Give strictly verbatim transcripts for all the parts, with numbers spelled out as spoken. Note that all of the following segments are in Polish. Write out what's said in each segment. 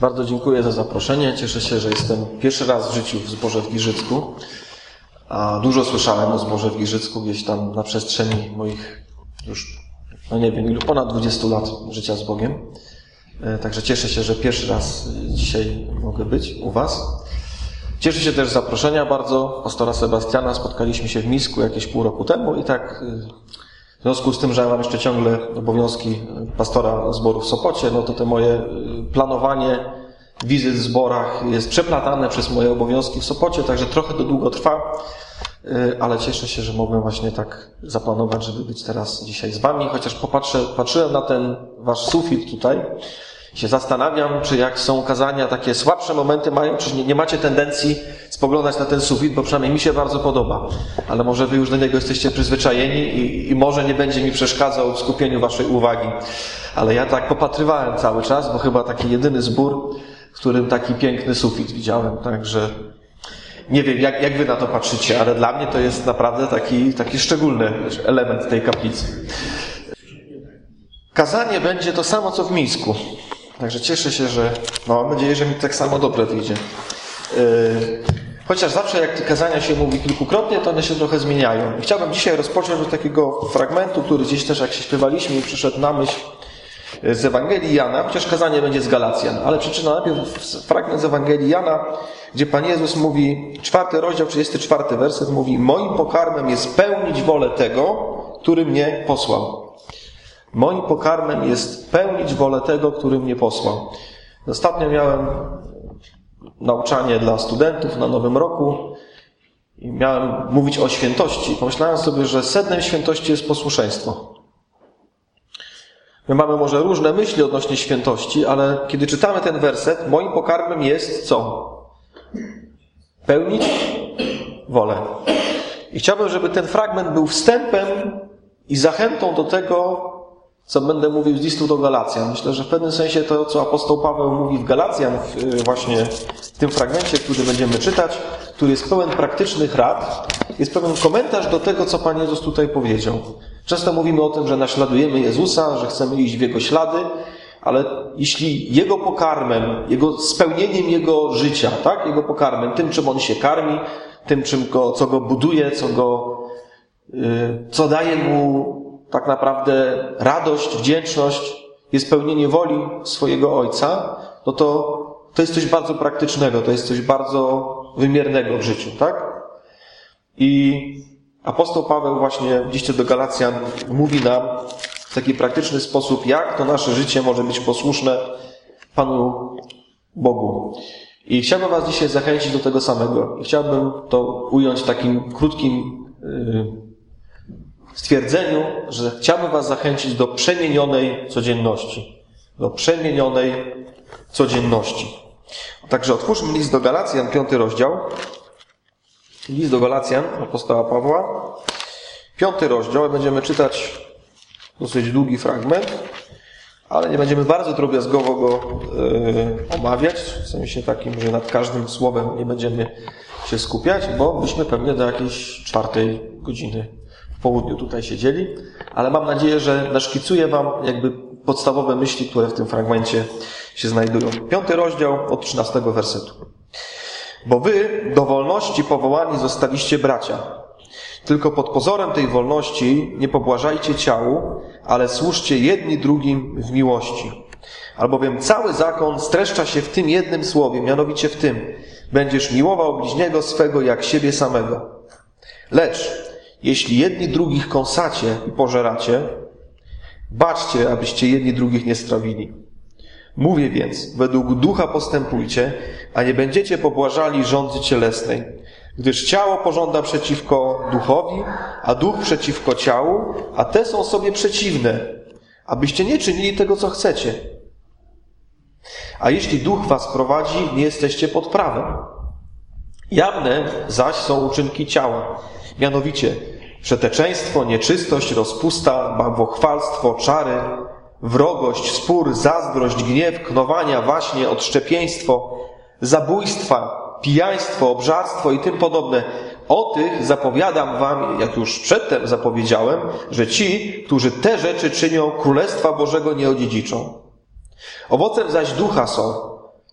Bardzo dziękuję za zaproszenie. Cieszę się, że jestem pierwszy raz w życiu w Zborze w Giżycku. A dużo słyszałem o Zborze w Giżycku gdzieś tam na przestrzeni moich już, no nie wiem, ilu, ponad dwudziestu lat życia z Bogiem. Także cieszę się, że pierwszy raz dzisiaj mogę być u Was. Cieszę się też z zaproszenia bardzo pastora Sebastiana. Spotkaliśmy się w Mińsku jakieś pół roku temu i tak w związku z tym, że ja mam jeszcze ciągle obowiązki pastora zboru w Sopocie, no to te moje planowanie wizyt w zborach jest przeplatane przez moje obowiązki w Sopocie, także trochę to długo trwa, ale cieszę się, że mogłem właśnie tak zaplanować, żeby być teraz dzisiaj z Wami, chociaż popatrzę, patrzyłem na ten Wasz sufit tutaj, się zastanawiam, czy jak są kazania, takie słabsze momenty mają, czy nie, nie macie tendencji spoglądać na ten sufit, bo przynajmniej mi się bardzo podoba. Ale może Wy już do niego jesteście przyzwyczajeni i, i może nie będzie mi przeszkadzał w skupieniu Waszej uwagi. Ale ja tak popatrywałem cały czas, bo chyba taki jedyny zbór, w którym taki piękny sufit widziałem. Także nie wiem, jak, jak Wy na to patrzycie, ale dla mnie to jest naprawdę taki, taki szczególny element tej kaplicy. Kazanie będzie to samo, co w Mińsku. Także cieszę się, że, no mam nadzieję, że mi tak samo dobre wyjdzie. Yy, chociaż zawsze jak te kazania się mówi kilkukrotnie, to one się trochę zmieniają. I chciałbym dzisiaj rozpocząć od takiego fragmentu, który gdzieś też jak się śpiewaliśmy i przyszedł na myśl z Ewangelii Jana, chociaż kazanie będzie z Galacjan. Ale przeczytam najpierw fragment z Ewangelii Jana, gdzie Pan Jezus mówi, czwarty rozdział, trzydziesty czwarty werset, mówi: moim pokarmem jest pełnić wolę tego, który mnie posłał. Moim pokarmem jest pełnić wolę tego, który mnie posłał. Ostatnio miałem nauczanie dla studentów na Nowym Roku i miałem mówić o świętości. Pomyślałem sobie, że sednem świętości jest posłuszeństwo. My mamy może różne myśli odnośnie świętości, ale kiedy czytamy ten werset, moim pokarmem jest co? Pełnić wolę. I chciałbym, żeby ten fragment był wstępem i zachętą do tego, co będę mówił z listu do Galacjan. Myślę, że w pewnym sensie to, co apostoł Paweł mówi w Galacjan, właśnie w tym fragmencie, który będziemy czytać, który jest pełen praktycznych rad, jest pewien komentarz do tego, co Pan Jezus tutaj powiedział. Często mówimy o tym, że naśladujemy Jezusa, że chcemy iść w Jego ślady, ale jeśli Jego pokarmem, Jego spełnieniem Jego życia, tak, Jego pokarmem, tym, czym On się karmi, tym, czym go, co Go buduje, co Go, yy, co daje Mu tak naprawdę radość, wdzięczność, jest pełnienie woli swojego Ojca, no to to jest coś bardzo praktycznego, to jest coś bardzo wymiernego w życiu, tak? I apostoł Paweł właśnie w liście do Galacjan mówi nam w taki praktyczny sposób, jak to nasze życie może być posłuszne Panu Bogu. I chciałbym Was dzisiaj zachęcić do tego samego. I chciałbym to ująć takim krótkim yy, stwierdzeniu, że chciałbym Was zachęcić do przemienionej codzienności. Do przemienionej codzienności. Także otwórzmy list do Galacjan, piąty rozdział. List do Galacjan, apostoła Pawła. Piąty rozdział. Będziemy czytać dosyć długi fragment, ale nie będziemy bardzo drobiazgowo go yy, omawiać. W sensie takim, że nad każdym słowem nie będziemy się skupiać, bo byśmy pewnie do jakiejś czwartej godziny w południu tutaj siedzieli, ale mam nadzieję, że naszkicuję Wam jakby podstawowe myśli, które w tym fragmencie się znajdują. Piąty rozdział od trzynastego wersetu. Bo wy do wolności powołani zostaliście bracia. Tylko pod pozorem tej wolności nie pobłażajcie ciału, ale służcie jedni drugim w miłości. Albowiem cały zakon streszcza się w tym jednym słowie, mianowicie w tym: będziesz miłował bliźniego swego jak siebie samego. Lecz jeśli jedni drugich kąsacie i pożeracie, baczcie, abyście jedni drugich nie strawili. Mówię więc, według ducha postępujcie, a nie będziecie pobłażali żądzy cielesnej, gdyż ciało pożąda przeciwko duchowi, a duch przeciwko ciału, a te są sobie przeciwne, abyście nie czynili tego, co chcecie. A jeśli duch was prowadzi, nie jesteście pod prawem. Jawne zaś są uczynki ciała, mianowicie przeteczeństwo, nieczystość, rozpusta, bałwochwalstwo, czary, wrogość, spór, zazdrość, gniew, knowania, waśnie, odszczepieństwo, zabójstwa, pijaństwo, obżarstwo i tym podobne. O tych zapowiadam wam, jak już przedtem zapowiedziałem, że ci, którzy te rzeczy czynią, Królestwa Bożego nie odziedziczą. Owocem zaś ducha są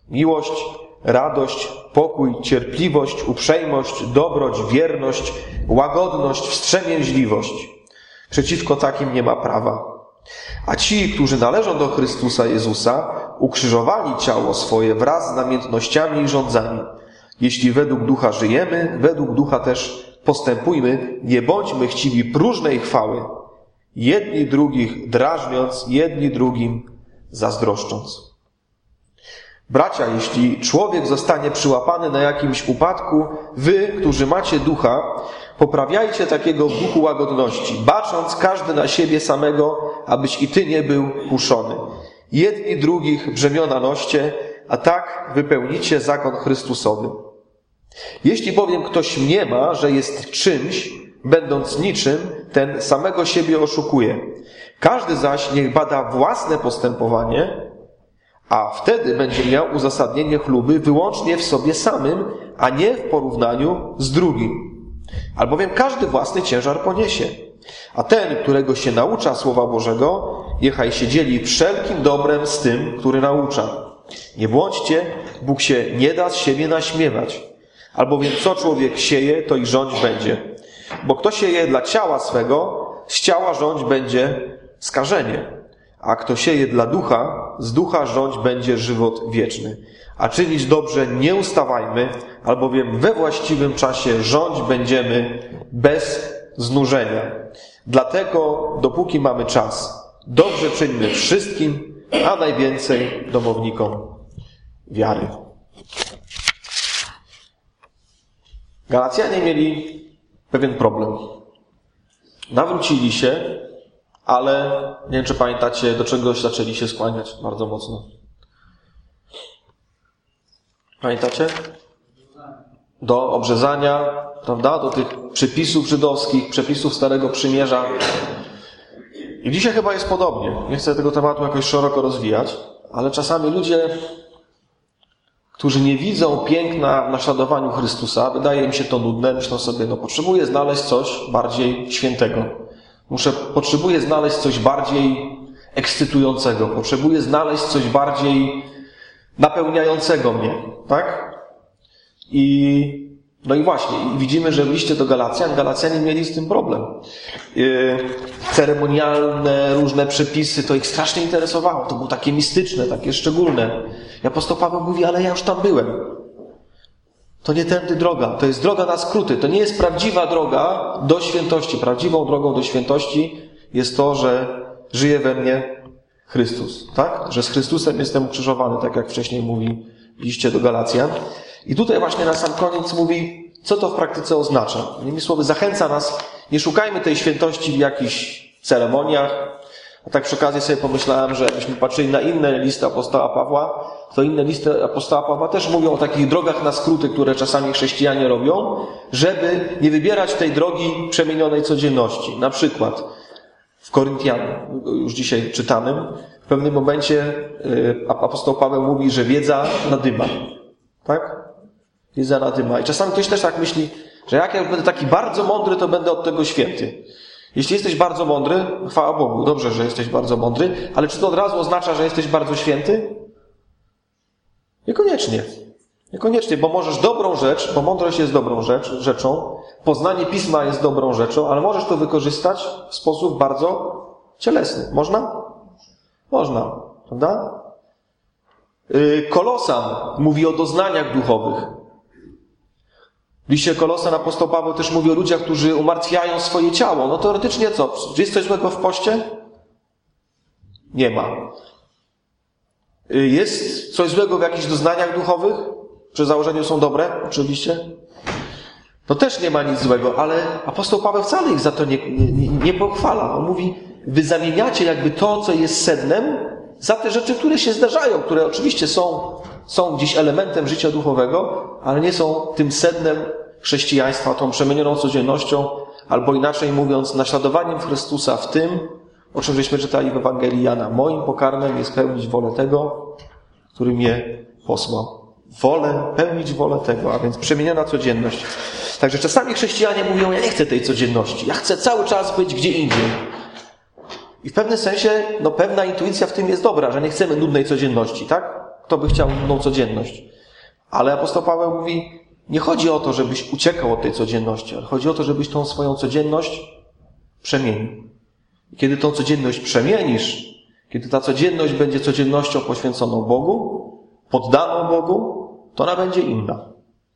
Miłość, radość, pokój, cierpliwość, uprzejmość, dobroć, wierność, łagodność, wstrzemięźliwość. Przeciwko takim nie ma prawa. A ci, którzy należą do Chrystusa Jezusa, ukrzyżowali ciało swoje wraz z namiętnościami i rządzami. Jeśli według ducha żyjemy, według ducha też postępujmy, nie bądźmy chciwi próżnej chwały, jedni drugich drażniąc, jedni drugim zazdroszcząc. Bracia, jeśli człowiek zostanie przyłapany na jakimś upadku, wy, którzy macie ducha, poprawiajcie takiego w duchu łagodności, bacząc każdy na siebie samego, abyś i ty nie był kuszony. Jedni drugich brzemiona noście, a tak wypełnicie zakon Chrystusowy. Jeśli bowiem ktoś mniema, że jest czymś, będąc niczym, ten samego siebie oszukuje. Każdy zaś niech bada własne postępowanie, a wtedy będzie miał uzasadnienie chluby wyłącznie w sobie samym, a nie w porównaniu z drugim. Albowiem każdy własny ciężar poniesie. A ten, którego się naucza Słowa Bożego, niechaj się dzieli wszelkim dobrem z tym, który naucza. Nie błądźcie, Bóg się nie da z siebie naśmiewać. Albowiem co człowiek sieje, to i rządź będzie. Bo kto sieje dla ciała swego, z ciała rządź będzie skażenie. A kto sieje dla ducha, z ducha rządź będzie żywot wieczny. A czynić dobrze nie ustawajmy, albowiem we właściwym czasie rządź będziemy bez znużenia. Dlatego, dopóki mamy czas, dobrze czyńmy wszystkim, a najwięcej domownikom wiary. Galacjanie mieli pewien problem. Nawrócili się, ale nie wiem, czy pamiętacie, do czegoś zaczęli się skłaniać bardzo mocno. Pamiętacie? Do obrzezania, prawda? Do tych przepisów żydowskich, przepisów Starego Przymierza. I dzisiaj chyba jest podobnie. Nie chcę tego tematu jakoś szeroko rozwijać, ale czasami ludzie, którzy nie widzą piękna w naśladowaniu Chrystusa, wydaje im się to nudne, myślą sobie, no potrzebuję znaleźć coś bardziej świętego. Muszę, potrzebuję znaleźć coś bardziej ekscytującego. Potrzebuję znaleźć coś bardziej napełniającego mnie. Tak? I, no i właśnie, i widzimy, że w liście do Galacjan, Galacjanie mieli z tym problem. Yy, ceremonialne, różne przepisy, to ich strasznie interesowało. To było takie mistyczne, takie szczególne. I apostoł Paweł mówi, ale ja już tam byłem. To nie tędy droga, to jest droga na skróty. To nie jest prawdziwa droga do świętości. Prawdziwą drogą do świętości jest to, że żyje we mnie Chrystus. Tak? Że z Chrystusem jestem ukrzyżowany, tak jak wcześniej mówi w liście do Galacjan. I tutaj właśnie na sam koniec mówi, co to w praktyce oznacza. Innymi słowy, zachęca nas, nie szukajmy tej świętości w jakichś ceremoniach. A tak przy okazji sobie pomyślałem, że jakbyśmy patrzyli na inne listy apostoła Pawła, to inne listy apostoła Pawła też mówią o takich drogach na skróty, które czasami chrześcijanie robią, żeby nie wybierać tej drogi przemienionej codzienności. Na przykład w Koryntian, już dzisiaj czytanym, w pewnym momencie apostoł Paweł mówi, że wiedza nadyma. Tak? Wiedza nadyma. I czasami ktoś też tak myśli, że jak ja już będę taki bardzo mądry, to będę od tego święty. Jeśli jesteś bardzo mądry, chwała Bogu, dobrze, że jesteś bardzo mądry, ale czy to od razu oznacza, że jesteś bardzo święty? Niekoniecznie. Niekoniecznie, bo możesz dobrą rzecz, bo mądrość jest dobrą rzecz, rzeczą, poznanie Pisma jest dobrą rzeczą, ale możesz to wykorzystać w sposób bardzo cielesny. Można? Można. Prawda? Kolosan mówi o doznaniach duchowych. W liście Kolosan apostoł Paweł też mówi o ludziach, którzy umartwiają swoje ciało. No teoretycznie co? Czy jest coś złego w poście? Nie ma. Jest coś złego w jakichś doznaniach duchowych? Przy założeniu są dobre? Oczywiście. To też nie ma nic złego, ale apostoł Paweł wcale ich za to nie, nie, nie pochwala. On mówi, wy zamieniacie jakby to, co jest sednem, za te rzeczy, które się zdarzają, które oczywiście są, są gdzieś elementem życia duchowego, ale nie są tym sednem chrześcijaństwa, tą przemienioną codziennością, albo inaczej mówiąc, naśladowaniem Chrystusa w tym, o czym żeśmy czytali w Ewangelii Jana. Moim pokarmem jest pełnić wolę tego, który mnie posłał. Wolę, pełnić wolę tego, a więc przemieniona codzienność. Także czasami chrześcijanie mówią, ja nie chcę tej codzienności, ja chcę cały czas być gdzie indziej. I w pewnym sensie, no pewna intuicja w tym jest dobra, że nie chcemy nudnej codzienności, tak? Kto by chciał nudną codzienność? Ale apostoł Paweł mówi, nie chodzi o to, żebyś uciekał od tej codzienności, ale chodzi o to, żebyś tą swoją codzienność przemienił. I kiedy tą codzienność przemienisz, kiedy ta codzienność będzie codziennością poświęconą Bogu, poddaną Bogu, to ona będzie inna.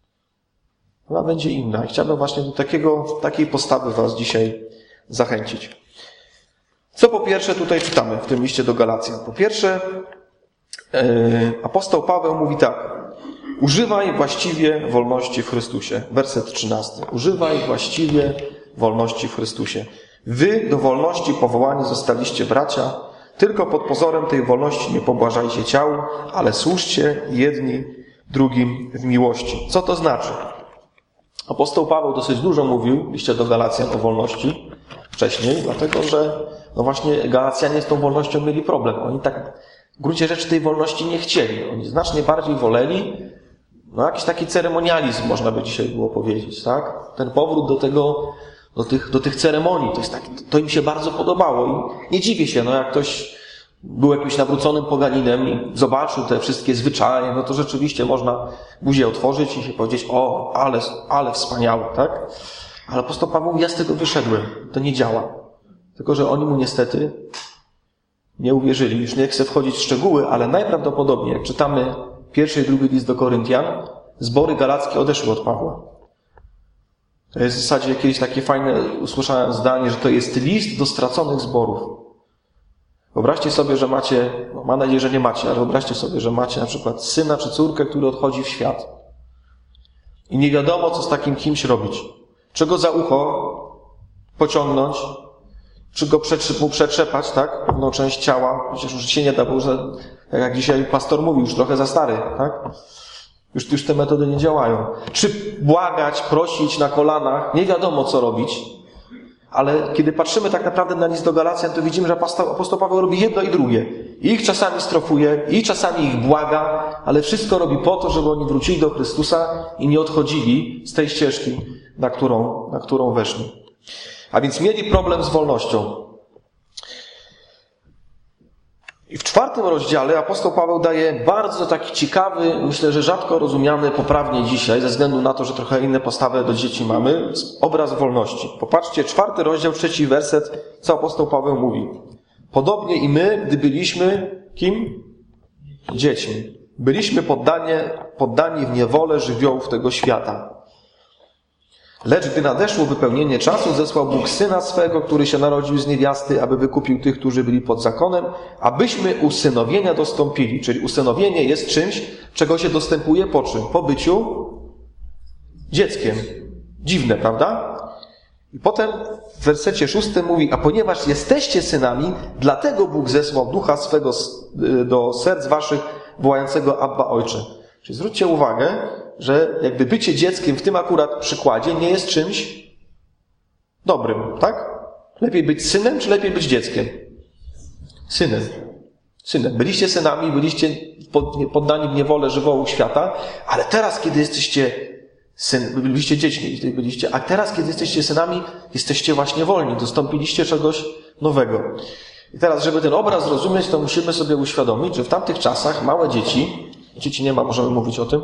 Ona będzie inna. I chciałbym właśnie do takiego, takiej postawy was dzisiaj zachęcić. Co po pierwsze tutaj czytamy w tym liście do Galacjan? Po pierwsze, yy, apostoł Paweł mówi tak. Używaj właściwie wolności w Chrystusie. Werset trzynasty. Używaj właściwie wolności w Chrystusie. Wy do wolności powołani zostaliście, bracia, tylko pod pozorem tej wolności nie pobłażajcie ciału, ale służcie jedni drugim w miłości. Co to znaczy? Apostoł Paweł dosyć dużo mówił w liście do Galacjan o wolności wcześniej, dlatego że no właśnie Galacjanie z tą wolnością mieli problem. Oni tak w gruncie rzeczy tej wolności nie chcieli. Oni znacznie bardziej woleli no jakiś taki ceremonializm, można by dzisiaj było powiedzieć, tak? Ten powrót do tego, do tych, do tych ceremonii, to jest tak, to im się bardzo podobało i nie dziwię się, no jak ktoś był jakimś nawróconym poganinem i zobaczył te wszystkie zwyczaje, no to rzeczywiście można buzię otworzyć i się powiedzieć, o, ale, ale wspaniałe, tak? Ale apostoł Paweł mówi, ja z tego wyszedłem, to nie działa. Tylko że oni mu niestety nie uwierzyli. Już nie chcę wchodzić w szczegóły, ale najprawdopodobniej, jak czytamy pierwszy i drugi list do Koryntian, zbory galackie odeszły od Pawła. To jest w zasadzie jakieś takie fajne, usłyszałem zdanie, że to jest list do straconych zborów. Wyobraźcie sobie, że macie, no mam nadzieję, że nie macie, ale wyobraźcie sobie, że macie na przykład syna czy córkę, który odchodzi w świat. I nie wiadomo, co z takim kimś robić. Czy go za ucho pociągnąć, czy go mu przetrzepać, tak? Pewną część ciała. Przecież już się nie da, bo już, jak dzisiaj pastor mówił, już trochę za stary, tak? Już, już te metody nie działają. Czy błagać, prosić na kolanach, nie wiadomo, co robić. Ale kiedy patrzymy tak naprawdę na list do Galacjan, to widzimy, że apostoł Paweł robi jedno i drugie. I ich czasami strofuje, i czasami ich błaga, ale wszystko robi po to, żeby oni wrócili do Chrystusa i nie odchodzili z tej ścieżki, na którą, na którą weszli. A więc mieli problem z wolnością. I w czwartym rozdziale apostoł Paweł daje bardzo taki ciekawy, myślę, że rzadko rozumiany poprawnie dzisiaj, ze względu na to, że trochę inne postawy do dzieci mamy, obraz wolności. Popatrzcie, czwarty rozdział, trzeci werset, co apostoł Paweł mówi. Podobnie i my, gdy byliśmy, kim? Dziećmi. Byliśmy poddanie, poddani w niewolę żywiołów tego świata. Lecz gdy nadeszło wypełnienie czasu, zesłał Bóg Syna swego, który się narodził z niewiasty, aby wykupił tych, którzy byli pod zakonem, abyśmy usynowienia dostąpili. Czyli usynowienie jest czymś, czego się dostępuje po czym? Po byciu dzieckiem. Dziwne, prawda? I potem w wersecie szóstym mówi, a ponieważ jesteście synami, dlatego Bóg zesłał Ducha swego do serc waszych, wołającego Abba, Ojcze. Czyli zwróćcie uwagę, że jakby bycie dzieckiem w tym akurat przykładzie nie jest czymś dobrym, tak? Lepiej być synem, czy lepiej być dzieckiem? Synem. Synem. Byliście synami, byliście poddani w niewolę żywiołu świata, ale teraz, kiedy jesteście syn, byliście dziećmi, byliście, a teraz, kiedy jesteście synami, jesteście właśnie wolni, dostąpiliście czegoś nowego. I teraz, żeby ten obraz zrozumieć, to musimy sobie uświadomić, że w tamtych czasach małe dzieci, dzieci nie ma, możemy mówić o tym,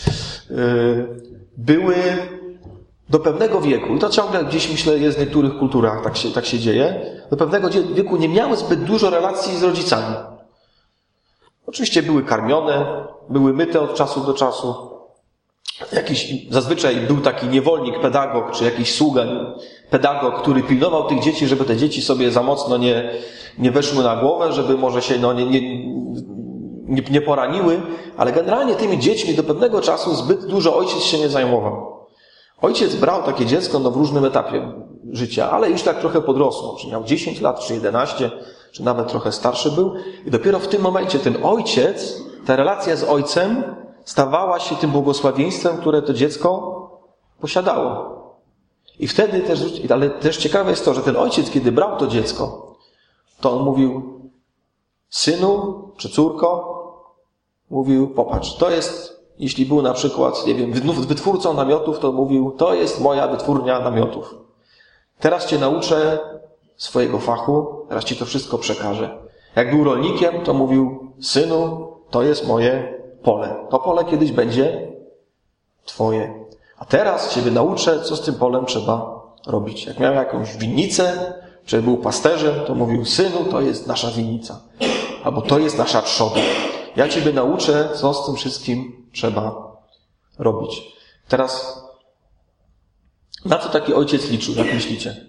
były do pewnego wieku, i to ciągle gdzieś, myślę, jest w niektórych kulturach, tak się, tak się dzieje, do pewnego wieku nie miały zbyt dużo relacji z rodzicami. Oczywiście były karmione, były myte od czasu do czasu. Jakiś, zazwyczaj był taki niewolnik, pedagog, czy jakiś sługa, pedagog, który pilnował tych dzieci, żeby te dzieci sobie za mocno nie, nie weszły na głowę, żeby może się no, nie, nie, nie, nie poraniły, ale generalnie tymi dziećmi do pewnego czasu zbyt dużo ojciec się nie zajmował. Ojciec brał takie dziecko no, w różnym etapie życia, ale już tak trochę podrosło, czy miał dziesięć lat, czy jedenaście, czy nawet trochę starszy był. I dopiero w tym momencie ten ojciec, ta relacja z ojcem stawała się tym błogosławieństwem, które to dziecko posiadało. I wtedy też, ale też ciekawe jest to, że ten ojciec, kiedy brał to dziecko, to on mówił, synu czy córko, mówił, popatrz, to jest, jeśli był na przykład, nie wiem, wytwórcą namiotów, to mówił, to jest moja wytwórnia namiotów. Teraz cię nauczę swojego fachu, teraz ci to wszystko przekażę. Jak był rolnikiem, to mówił, synu, to jest moje pole. To pole kiedyś będzie twoje. A teraz ciebie nauczę, co z tym polem trzeba robić. Jak miał jakąś winnicę, czy był pasterzem, to mówił, synu, to jest nasza winnica. Albo to jest nasza trzoda. Ja ciebie nauczę, co z tym wszystkim trzeba robić. Teraz, na co taki ojciec liczył, jak myślicie?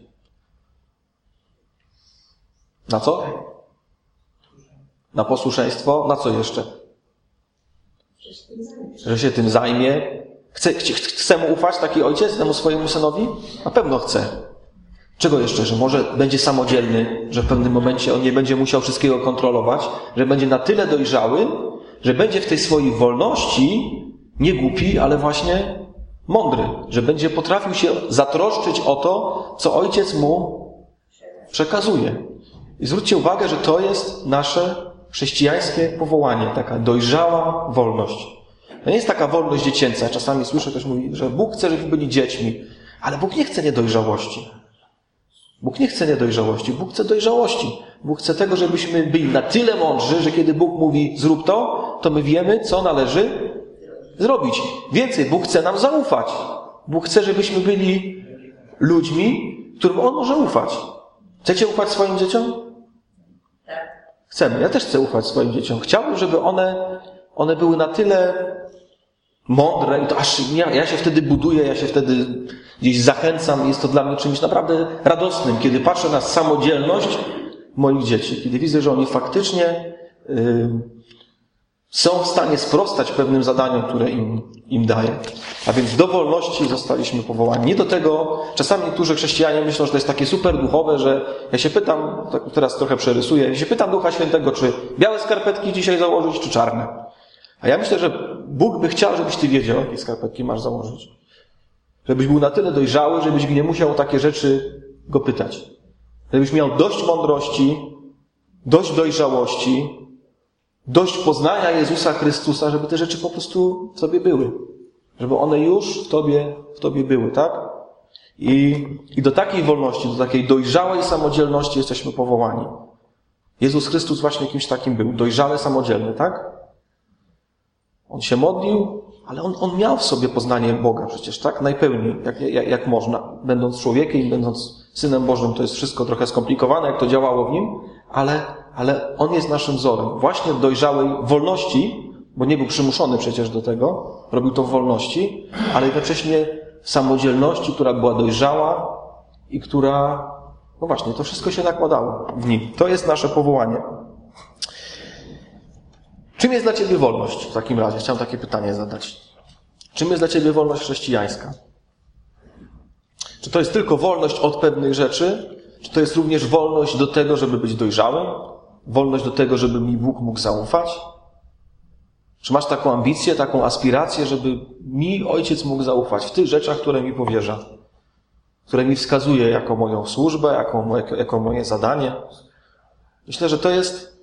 Na co? Na posłuszeństwo. Na co jeszcze? Że się tym zajmie. Chce, chce mu ufać taki ojciec temu swojemu synowi? Na pewno chce. Czego jeszcze? Że może będzie samodzielny, że w pewnym momencie on nie będzie musiał wszystkiego kontrolować, że będzie na tyle dojrzały, że będzie w tej swojej wolności nie głupi, ale właśnie mądry. Że będzie potrafił się zatroszczyć o to, co ojciec mu przekazuje. I zwróćcie uwagę, że to jest nasze chrześcijańskie powołanie, taka dojrzała wolność. To nie jest taka wolność dziecięca. Czasami słyszę, ktoś mówi, że Bóg chce, żebyśmy byli dziećmi, ale Bóg nie chce niedojrzałości. Bóg nie chce niedojrzałości, Bóg chce dojrzałości. Bóg chce tego, żebyśmy byli na tyle mądrzy, że kiedy Bóg mówi zrób to, to my wiemy, co należy zrobić. Więcej, Bóg chce nam zaufać. Bóg chce, żebyśmy byli ludźmi, którym On może ufać. Chcecie ufać swoim dzieciom? Chcemy. Ja też chcę ufać swoim dzieciom. Chciałbym, żeby one, one były na tyle mądre i to aż ja, ja się wtedy buduję, ja się wtedy gdzieś zachęcam. Jest to dla mnie czymś naprawdę radosnym, kiedy patrzę na samodzielność moich dzieci. Kiedy widzę, że oni faktycznie yy, są w stanie sprostać pewnym zadaniom, które im, im daję. A więc do wolności zostaliśmy powołani. Nie do tego, czasami niektórzy chrześcijanie myślą, że to jest takie super duchowe, że ja się pytam, tak teraz trochę przerysuję, ja się pytam Ducha Świętego, czy białe skarpetki dzisiaj założyć, czy czarne. A ja myślę, że Bóg by chciał, żebyś ty wiedział, jakie skarpetki masz założyć. Żebyś był na tyle dojrzały, żebyś nie musiał o takie rzeczy go pytać. Żebyś miał dość mądrości, dość dojrzałości, dość poznania Jezusa Chrystusa, żeby te rzeczy po prostu w tobie były. Żeby one już w tobie, w tobie były, tak? I, I do takiej wolności, do takiej dojrzałej samodzielności jesteśmy powołani. Jezus Chrystus właśnie kimś takim był. Dojrzały, samodzielny, tak? On się modlił, ale on, on miał w sobie poznanie Boga przecież, tak? Najpełniej, jak, jak, jak można. Będąc człowiekiem i będąc Synem Bożym, to jest wszystko trochę skomplikowane, jak to działało w nim, ale, ale on jest naszym wzorem. Właśnie w dojrzałej wolności, bo nie był przymuszony przecież do tego, robił to w wolności, ale jednocześnie w samodzielności, która była dojrzała i która, no właśnie, to wszystko się nakładało w nim. To jest nasze powołanie. Czym jest dla ciebie wolność w takim razie? Chciałem takie pytanie zadać. Czym jest dla ciebie wolność chrześcijańska? Czy to jest tylko wolność od pewnych rzeczy? Czy to jest również wolność do tego, żeby być dojrzałym? Wolność do tego, żeby mi Bóg mógł zaufać? Czy masz taką ambicję, taką aspirację, żeby mi Ojciec mógł zaufać w tych rzeczach, które mi powierza? Które mi wskazuje jako moją służbę, jako, jako, jako moje zadanie? Myślę, że to jest...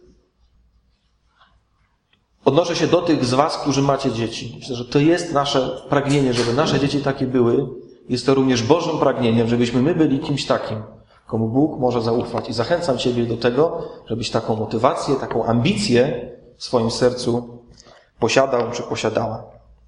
Odnoszę się do tych z was, którzy macie dzieci. Myślę, że to jest nasze pragnienie, żeby nasze dzieci takie były. Jest to również Bożym pragnieniem, żebyśmy my byli kimś takim, komu Bóg może zaufać. I zachęcam ciebie do tego, żebyś taką motywację, taką ambicję w swoim sercu posiadał czy posiadała.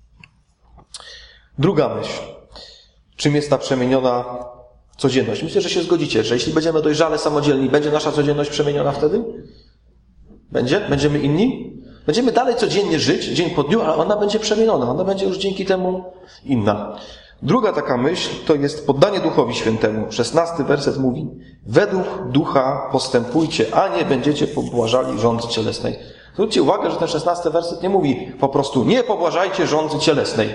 Druga myśl. Czym jest ta przemieniona codzienność? Myślę, że się zgodzicie, że jeśli będziemy dojrzale samodzielni, będzie nasza codzienność przemieniona wtedy? Będzie? Będziemy inni? Będziemy dalej codziennie żyć, dzień po dniu, ale ona będzie przemieniona. Ona będzie już dzięki temu inna. Druga taka myśl to jest poddanie Duchowi Świętemu. Szesnasty werset mówi: według Ducha postępujcie, a nie będziecie pobłażali żądzy cielesnej. Zwróćcie uwagę, że ten szesnasty werset nie mówi po prostu nie pobłażajcie żądzy cielesnej.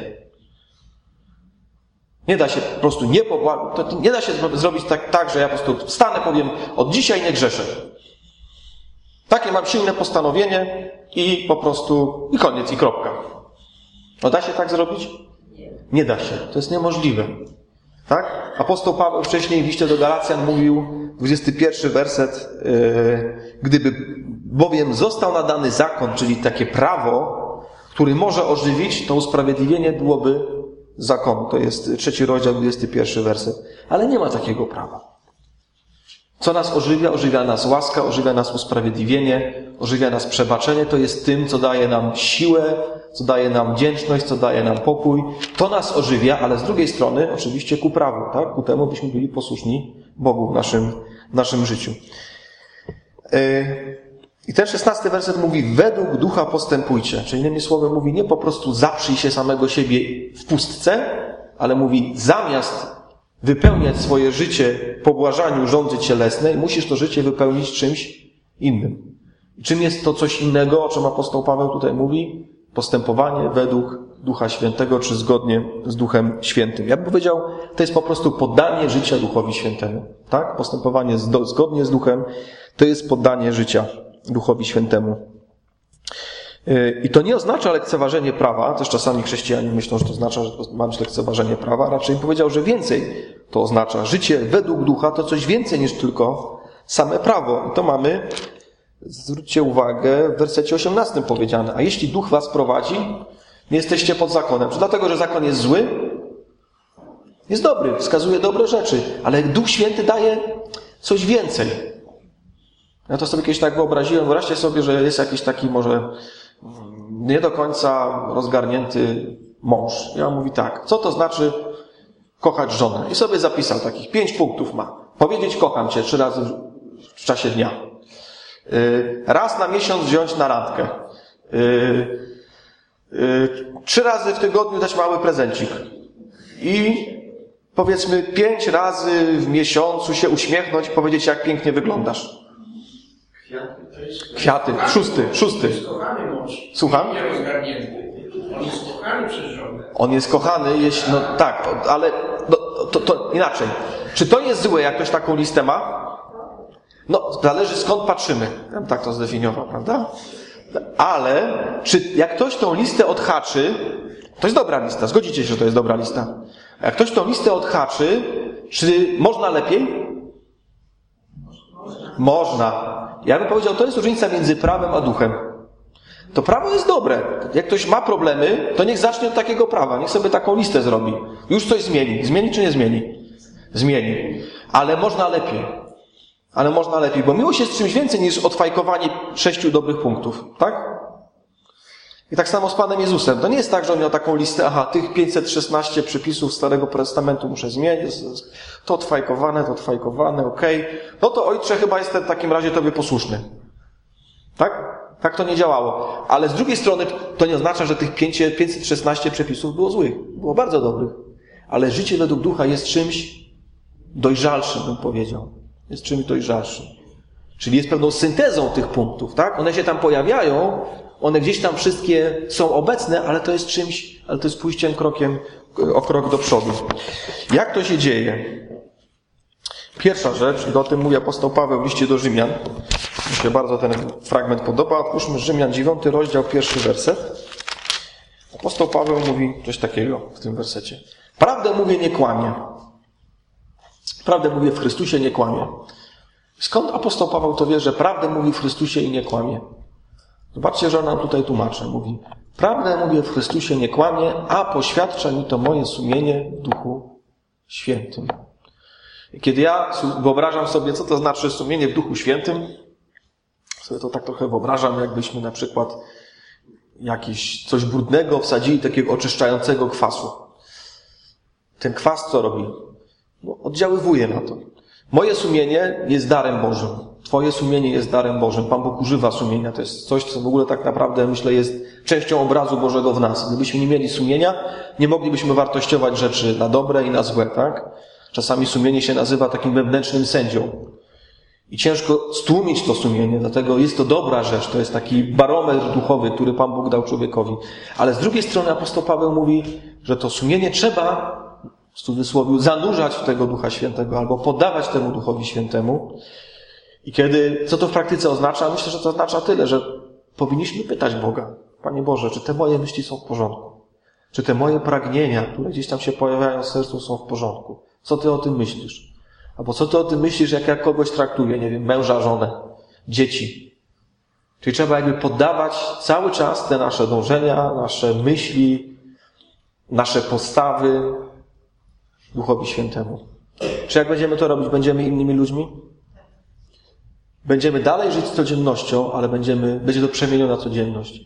Nie da się po prostu nie pobłażać. Nie da się zrobić tak, tak, że ja po prostu wstanę, powiem od dzisiaj nie grzeszę. Takie mam silne postanowienie i po prostu i koniec, i kropka. No da się tak zrobić? Nie da się. To jest niemożliwe. Tak? Apostoł Paweł wcześniej w liście do Galacjan mówił, dwudziesty pierwszy werset, yy, gdyby bowiem został nadany zakon, czyli takie prawo, który może ożywić, to usprawiedliwienie byłoby zakonu. To jest trzeci rozdział, dwudziesty pierwszy werset. Ale nie ma takiego prawa. Co nas ożywia? Ożywia nas łaska, ożywia nas usprawiedliwienie, ożywia nas przebaczenie. To jest tym, co daje nam siłę co daje nam wdzięczność, co daje nam pokój. To nas ożywia, ale z drugiej strony oczywiście ku prawu, tak? Ku temu byśmy byli posłuszni Bogu w naszym, w naszym życiu. I ten szesnasty werset mówi, według ducha postępujcie. Czyli innymi słowy mówi, nie po prostu zaprzyj się samego siebie w pustce, ale mówi, zamiast wypełniać swoje życie w pobłażaniu żądzy cielesnej, musisz to życie wypełnić czymś innym. I czym jest to coś innego, o czym apostoł Paweł tutaj mówi? Postępowanie według Ducha Świętego, czy zgodnie z Duchem Świętym. Ja bym powiedział, to jest po prostu poddanie życia Duchowi Świętemu. Tak? Postępowanie zgodnie z Duchem to jest poddanie życia Duchowi Świętemu. I to nie oznacza lekceważenie prawa, też czasami chrześcijanie myślą, że to oznacza, że ma być lekceważenie prawa, raczej powiedział, że więcej to oznacza. Życie według Ducha to coś więcej niż tylko same prawo. I to mamy, zwróćcie uwagę, w wersecie osiemnastym powiedziane. A jeśli Duch was prowadzi, nie jesteście pod zakonem. Czy dlatego, że zakon jest zły? Jest dobry, wskazuje dobre rzeczy, ale Duch Święty daje coś więcej. Ja to sobie kiedyś tak wyobraziłem. Wyobraźcie sobie, że jest jakiś taki może nie do końca rozgarnięty mąż. Ja mówi tak, co to znaczy kochać żonę? I sobie zapisał takich pięć punktów ma. Powiedzieć kocham cię trzy razy w czasie dnia. Raz na miesiąc wziąć na randkę. Trzy razy w tygodniu dać mały prezencik. I powiedzmy pięć razy w miesiącu się uśmiechnąć i powiedzieć, jak pięknie wyglądasz. Kwiaty. Szósty, szósty. Słucham? On jest kochany przez żonę. On jest kochany, jeśli, no tak, ale no, to, to inaczej. Czy to jest złe, jak ktoś taką listę ma? No, zależy skąd patrzymy. Ja bym tak to zdefiniował, prawda? Ale, czy jak ktoś tą listę odhaczy, to jest dobra lista, zgodzicie się, że to jest dobra lista. Jak ktoś tą listę odhaczy, czy można lepiej? Można. Ja bym powiedział, to jest różnica między prawem a duchem. To prawo jest dobre. Jak ktoś ma problemy, to niech zacznie od takiego prawa. Niech sobie taką listę zrobi. Już coś zmieni. Zmieni czy nie zmieni? Zmieni. Ale można lepiej. Ale można lepiej, bo miłość jest czymś więcej niż odfajkowanie sześciu dobrych punktów. Tak? I tak samo z Panem Jezusem. To nie jest tak, że on miał taką listę, aha, tych pięćset szesnaście przepisów Starego Testamentu muszę zmienić, to odfajkowane, to odfajkowane, okej. Okay. No to Ojcze, chyba jestem w takim razie Tobie posłuszny. Tak? Tak to nie działało. Ale z drugiej strony to nie oznacza, że tych pięćset szesnaście przepisów było złych. Było bardzo dobrych. Ale życie według Ducha jest czymś dojrzalszym, bym powiedział. Jest czymś dojrzalszym. Czyli jest pewną syntezą tych punktów, tak? One się tam pojawiają, one gdzieś tam wszystkie są obecne, ale to jest czymś, ale to jest pójściem krokiem, o krok do przodu. Jak to się dzieje? Pierwsza rzecz, i o tym mówi apostoł Paweł w liście do Rzymian. Mi się bardzo ten fragment podoba. Otwórzmy Rzymian dziewiąty rozdział, pierwszy werset. Apostoł Paweł mówi coś takiego w tym wersecie. Prawdę mówię, nie kłamię. Prawdę mówię w Chrystusie, nie kłamię. Skąd apostoł Paweł to wie, że prawdę mówi w Chrystusie i nie kłamie? Zobaczcie, że on nam tutaj tłumaczy. Mówi, prawdę mówię w Chrystusie, nie kłamie, a poświadcza mi to moje sumienie w Duchu Świętym. I kiedy ja wyobrażam sobie, co to znaczy sumienie w Duchu Świętym, sobie to tak trochę wyobrażam, jakbyśmy na przykład jakieś coś brudnego wsadzili takiego oczyszczającego kwasu. Ten kwas co robi? No, oddziaływuje na to. Moje sumienie jest darem Bożym. Twoje sumienie jest darem Bożym. Pan Bóg używa sumienia. To jest coś, co w ogóle tak naprawdę, myślę, jest częścią obrazu Bożego w nas. Gdybyśmy nie mieli sumienia, nie moglibyśmy wartościować rzeczy na dobre i na złe, tak? Czasami sumienie się nazywa takim wewnętrznym sędzią. I ciężko stłumić to sumienie, dlatego jest to dobra rzecz. To jest taki barometr duchowy, który Pan Bóg dał człowiekowi. Ale z drugiej strony apostoł Paweł mówi, że to sumienie trzeba, w cudzysłowie, zanurzać w tego Ducha Świętego albo poddawać temu Duchowi Świętemu. I kiedy, co to w praktyce oznacza? Myślę, że to oznacza tyle, że powinniśmy pytać Boga. Panie Boże, czy te moje myśli są w porządku? Czy te moje pragnienia, które gdzieś tam się pojawiają w sercu, są w porządku? Co Ty o tym myślisz? Albo co Ty o tym myślisz, jak ja kogoś traktuję, nie wiem, męża, żonę, dzieci? Czyli trzeba jakby poddawać cały czas te nasze dążenia, nasze myśli, nasze postawy Duchowi Świętemu. Czy jak będziemy to robić, będziemy innymi ludźmi? Będziemy dalej żyć codziennością, ale będziemy, będzie to przemieniona codzienność.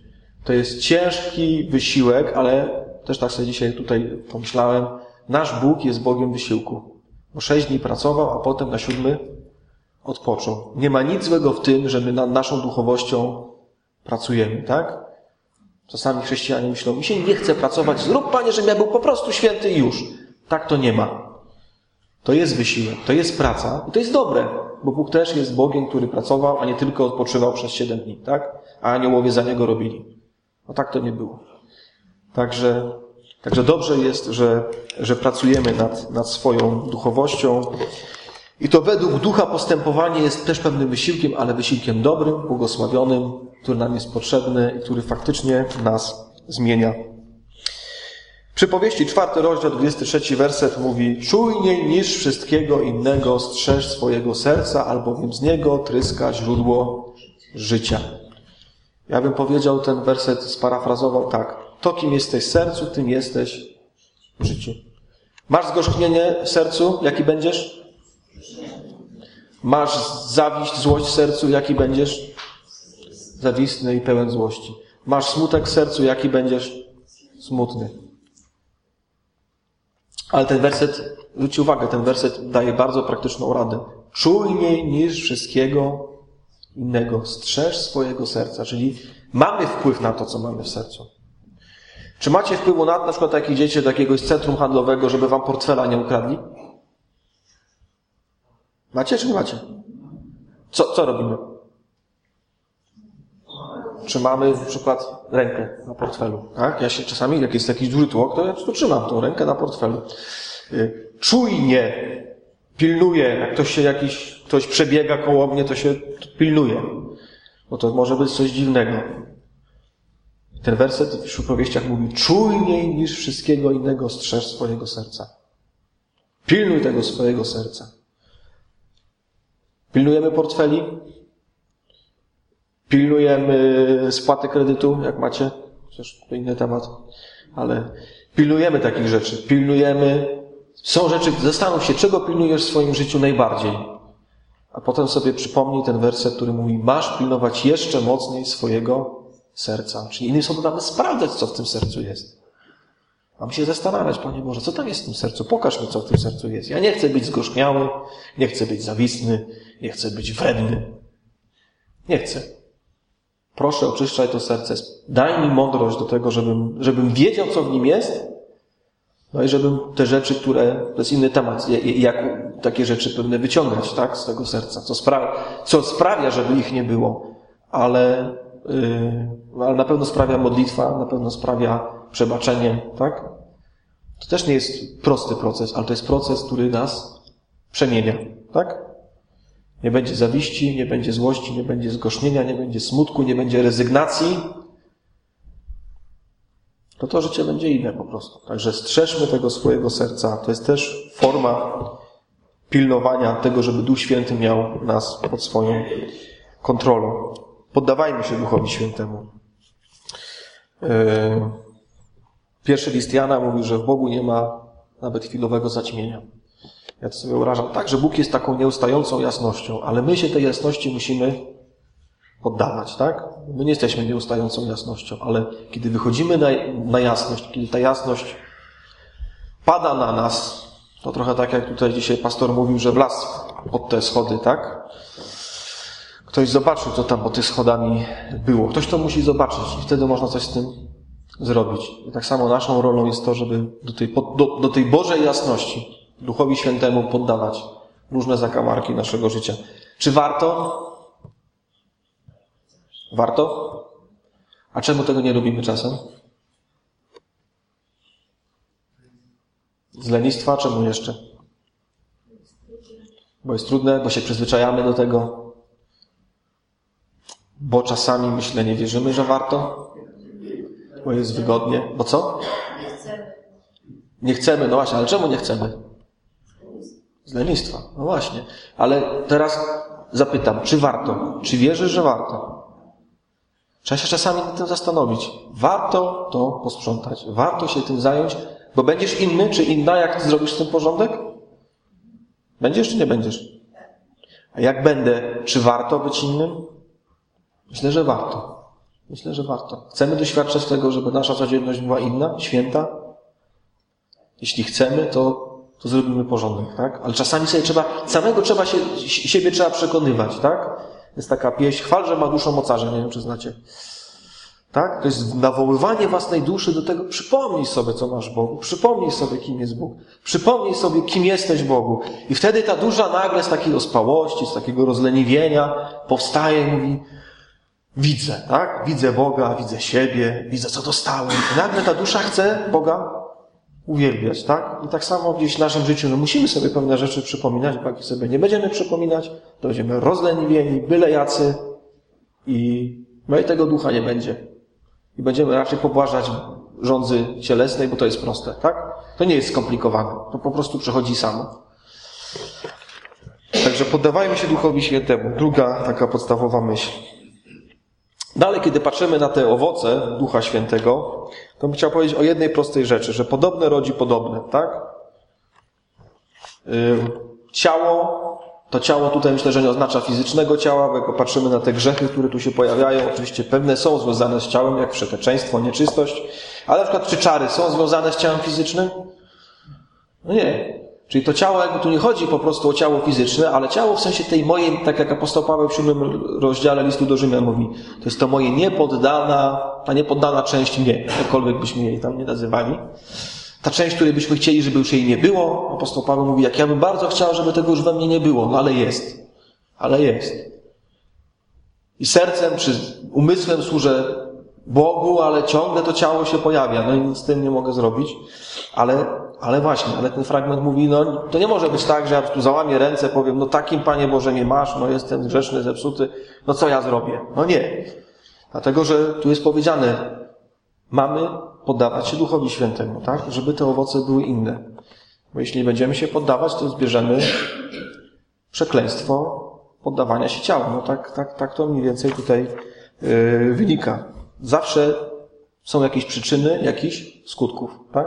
To jest ciężki wysiłek, ale też tak sobie dzisiaj tutaj pomyślałem, nasz Bóg jest Bogiem wysiłku. Bo sześć dni pracował, a potem na siódmy odpoczął. Nie ma nic złego w tym, że my nad naszą duchowością pracujemy, tak? Czasami chrześcijanie myślą, mi się nie chce pracować, zrób Panie, żebym ja był po prostu święty i już. Tak to nie ma. To jest wysiłek, to jest praca i to jest dobre, bo Bóg też jest Bogiem, który pracował, a nie tylko odpoczywał przez siedem dni, tak? A aniołowie za Niego robili. No tak to nie było. Także, także dobrze jest, że, że pracujemy nad, nad swoją duchowością. I to według Ducha postępowanie jest też pewnym wysiłkiem, ale wysiłkiem dobrym, błogosławionym, który nam jest potrzebny i który faktycznie nas zmienia. Przypowieści, czwarty rozdział, dwudziesty trzeci werset mówi: czujniej niż wszystkiego innego strzeż swojego serca, albowiem z niego tryska źródło życia. Ja bym powiedział, ten werset sparafrazował tak. To, kim jesteś w sercu, tym jesteś w życiu. Masz zgorzknienie w sercu? Jaki będziesz? Masz zawiść, złość w sercu? Jaki będziesz? Zawistny i pełen złości. Masz smutek w sercu? Jaki będziesz? Smutny. Ale ten werset, zwróćcie uwagę, ten werset daje bardzo praktyczną radę. Czujniej niż wszystkiego innego. Strzeż swojego serca. Czyli mamy wpływ na to, co mamy w sercu. Czy macie wpływu na to, na przykład jak idziecie do jakiegoś centrum handlowego, żeby wam portfela nie ukradli? Macie czy nie macie? Co, co robimy? Trzymamy na przykład rękę na portfelu. Tak? Ja się czasami, jak jest jakiś duży tłok, to ja tu trzymam tą rękę na portfelu. Czujnie pilnuję, jak ktoś się jakiś, ktoś przebiega koło mnie, to się pilnuje. Bo to może być coś dziwnego. Ten werset w przypowieściach mówi: czujniej niż wszystkiego innego strzeż swojego serca. Pilnuj tego swojego serca. Pilnujemy portfeli? Pilnujemy spłaty kredytu, jak macie? Przecież to inny temat. Ale pilnujemy takich rzeczy. Pilnujemy... Są rzeczy, zastanów się, czego pilnujesz w swoim życiu najbardziej. A potem sobie przypomnij ten werset, który mówi: masz pilnować jeszcze mocniej swojego serca. Czyli innymi słowy, mamy sprawdzać, co w tym sercu jest. Mamy się zastanawiać, Panie Boże, co tam jest w tym sercu? Pokaż mi, co w tym sercu jest. Ja nie chcę być zgorzkniały, nie chcę być zawistny, nie chcę być wredny. Nie chcę. Proszę, oczyszczaj to serce. Daj mi mądrość do tego, żebym, żebym wiedział, co w nim jest. No i żebym te rzeczy, które... To jest inny temat. Jak takie rzeczy pewne wyciągać, tak? Z tego serca. Co sprawia, co sprawia, żeby ich nie było. Ale, yy, ale na pewno sprawia modlitwa, na pewno sprawia przebaczenie, tak? To też nie jest prosty proces, ale to jest proces, który nas przemienia, tak? Nie będzie zawiści, nie będzie złości, nie będzie zgorzknienia, nie będzie smutku, nie będzie rezygnacji. To to życie będzie inne po prostu. Także strzeżmy tego swojego serca. To jest też forma pilnowania tego, żeby Duch Święty miał nas pod swoją kontrolą. Poddawajmy się Duchowi Świętemu. Pierwszy list Jana mówi, że w Bogu nie ma nawet chwilowego zaćmienia. Ja to sobie wyobrażam tak, że Bóg jest taką nieustającą jasnością, ale my się tej jasności musimy poddawać, tak? My nie jesteśmy nieustającą jasnością, ale kiedy wychodzimy na, na jasność, kiedy ta jasność pada na nas, to trochę tak jak tutaj dzisiaj pastor mówił, że wlazł pod te schody, tak? Ktoś zobaczył, co tam pod tych schodami było. Ktoś to musi zobaczyć i wtedy można coś z tym zrobić. I tak samo naszą rolą jest to, żeby do tej, do, do tej Bożej jasności, Duchowi Świętemu poddawać różne zakamarki naszego życia. Czy warto? Warto? A czemu tego nie robimy czasem? Z lenistwa? Czemu jeszcze? Bo jest trudne, bo się przyzwyczajamy do tego. Bo czasami, myślę, nie wierzymy, że warto. Bo jest wygodnie. Bo co? Nie chcemy. Nie chcemy, no właśnie, ale czemu nie chcemy? Z lenistwa, no właśnie. Ale teraz zapytam, czy warto? Czy wierzysz, że warto? Trzeba się czasami nad tym zastanowić. Warto to posprzątać. Warto się tym zająć, bo będziesz inny czy inna, jak ty zrobisz ten porządek? Będziesz czy nie będziesz? A jak będę, czy warto być innym? Myślę, że warto. Myślę, że warto. Chcemy doświadczać tego, żeby nasza codzienność była inna, święta? Jeśli chcemy, to, to zrobimy porządek, tak? Ale czasami sobie trzeba, samego trzeba się, siebie trzeba przekonywać, tak? Jest taka pieśń, chwal, że ma duszą mocarza, nie wiem, czy znacie. Tak? To jest nawoływanie własnej duszy do tego, przypomnij sobie, co masz w Bogu, przypomnij sobie, kim jest Bóg, przypomnij sobie, kim jesteś w Bogu. I wtedy ta dusza nagle z takiej ospałości, z takiego rozleniwienia powstaje i mówi, widzę, tak? Widzę Boga, widzę siebie, widzę, co dostałem. I nagle ta dusza chce Boga uwielbiać, tak? I tak samo gdzieś w naszym życiu, no musimy sobie pewne rzeczy przypominać, bo jak sobie nie będziemy przypominać, to będziemy rozleniwieni, byle jacy i, no i tego ducha nie będzie. I będziemy raczej pobłażać żądzy cielesnej, bo to jest proste, tak? To nie jest skomplikowane. To po prostu przychodzi samo. Także poddawajmy się Duchowi Świętemu. Druga taka podstawowa myśl. Dalej, kiedy patrzymy na te owoce Ducha Świętego, to bym chciał powiedzieć o jednej prostej rzeczy, że podobne rodzi podobne, tak? Ciało, to ciało tutaj myślę, że nie oznacza fizycznego ciała, bo jak patrzymy na te grzechy, które tu się pojawiają, oczywiście pewne są związane z ciałem, jak wszeteczeństwo, nieczystość, ale na przykład czy czary są związane z ciałem fizycznym? No nie. Czyli to ciało, jakby tu nie chodzi po prostu o ciało fizyczne, ale ciało w sensie tej mojej, tak jak apostoł Paweł w siódmym rozdziale listu do Rzymian mówi, to jest to moje niepoddana, ta niepoddana część mnie, jakkolwiek byśmy jej tam nie nazywali. Ta część, której byśmy chcieli, żeby już jej nie było, apostoł Paweł mówi, jak ja bym bardzo chciał, żeby tego już we mnie nie było, no ale jest. Ale jest. I sercem czy umysłem służę Bogu, ale ciągle to ciało się pojawia, no i nic z tym nie mogę zrobić. Ale, ale właśnie, ale ten fragment mówi, no to nie może być tak, że ja tu załamię ręce, powiem, no takim Panie Boże mnie masz, no jestem grzeszny, zepsuty, no co ja zrobię? No nie. Dlatego, że tu jest powiedziane, mamy poddawać się Duchowi Świętemu, tak? Żeby te owoce były inne. Bo jeśli nie będziemy się poddawać, to zbierzemy przekleństwo poddawania się ciału. No tak, tak, tak to mniej więcej tutaj yy, wynika. Zawsze są jakieś przyczyny, jakichś skutków, tak?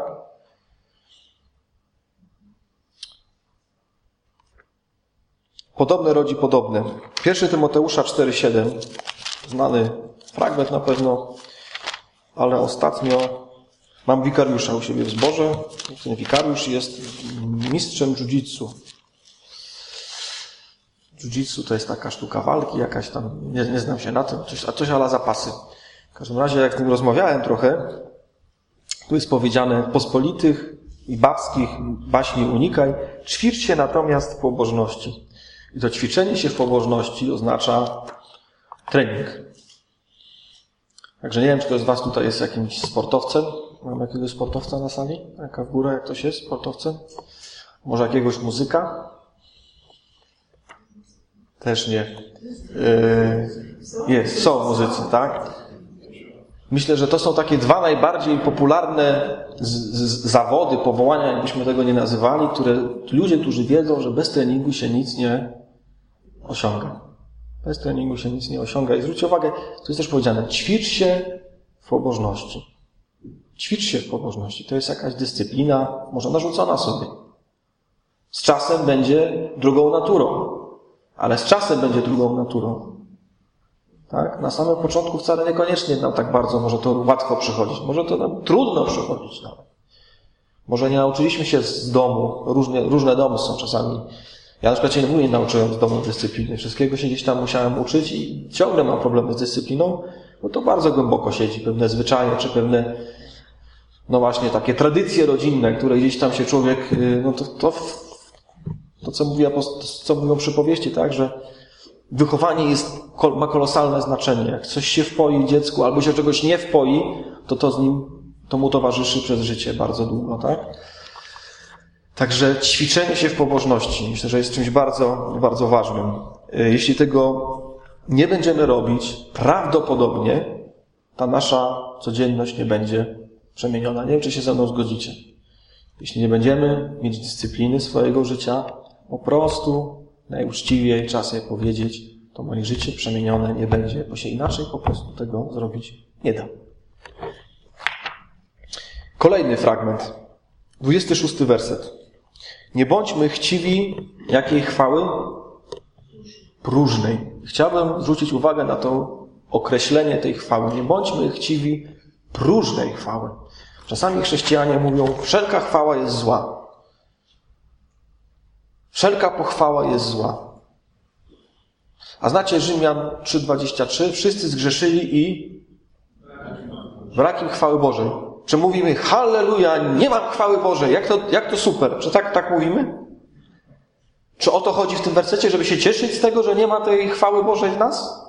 Podobne rodzi podobne. Pierwszy Tymoteusza cztery siedem, znany fragment na pewno, ale ostatnio mam wikariusza u siebie w zborze. Ten wikariusz jest mistrzem jiu-jitsu. Jiu-jitsu to jest taka sztuka walki, jakaś tam, nie, nie znam się na tym, coś, a coś ala zapasy. W każdym razie, jak z nim rozmawiałem trochę, tu jest powiedziane, pospolitych i babskich baśni unikaj, ćwicz się natomiast w pobożności. I to ćwiczenie się w pobożności oznacza trening. Także nie wiem, czy ktoś z was tutaj jest jakimś sportowcem. Mam jakiegoś sportowca na sali? Jaka w górę, jak ktoś jest sportowcem? Może jakiegoś muzyka? Też nie. Yy, jest, są muzycy, tak? Myślę, że to są takie dwa najbardziej popularne z, z, zawody, powołania, jakbyśmy tego nie nazywali, które ludzie, którzy wiedzą, że bez treningu się nic nie osiąga. Bez treningu się nic nie osiąga. I zwróćcie uwagę, tu jest też powiedziane, ćwicz się w pobożności. Ćwicz się w pobożności. To jest jakaś dyscyplina, może narzucona sobie. Z czasem będzie drugą naturą. Ale z czasem będzie drugą naturą. Tak? Na samym początku wcale niekoniecznie nam tak bardzo może to łatwo przychodzić. Może to nam trudno przychodzić nawet. Może nie nauczyliśmy się z domu. Różne, różne domy są czasami. Ja na przykład się nie nauczyłem z domu dyscypliny. Wszystkiego się gdzieś tam musiałem uczyć i ciągle mam problemy z dyscypliną, bo to bardzo głęboko siedzi. Pewne zwyczaje, czy pewne, no właśnie, takie tradycje rodzinne, które gdzieś tam się człowiek, no to, to, to co mówi, co mówią przypowieści, tak, że wychowanie jest, ma kolosalne znaczenie. Jak coś się wpoi dziecku, albo się czegoś nie wpoi, to to z nim, to mu towarzyszy przez życie bardzo długo, tak? Także ćwiczenie się w pobożności, myślę, że jest czymś bardzo, bardzo ważnym. Jeśli tego nie będziemy robić, prawdopodobnie ta nasza codzienność nie będzie przemieniona. Nie wiem, czy się ze mną zgodzicie. Jeśli nie będziemy mieć dyscypliny swojego życia, po prostu najuczciwiej trzeba sobie powiedzieć, to moje życie przemienione nie będzie, bo się inaczej po prostu tego zrobić nie da. Kolejny fragment. dwudziesty szósty werset. Nie bądźmy chciwi jakiej chwały? Próżnej. Chciałbym zwrócić uwagę na to określenie tej chwały. Nie bądźmy chciwi próżnej chwały. Czasami chrześcijanie mówią, wszelka chwała jest zła. Wszelka pochwała jest zła. A znacie Rzymian trzy dwadzieścia trzy? Wszyscy zgrzeszyli i brak im chwały Bożej. Czy mówimy, halleluja, nie mam chwały Bożej, jak to, jak to super. Czy tak, tak mówimy? Czy o to chodzi w tym wersecie, żeby się cieszyć z tego, że nie ma tej chwały Bożej w nas?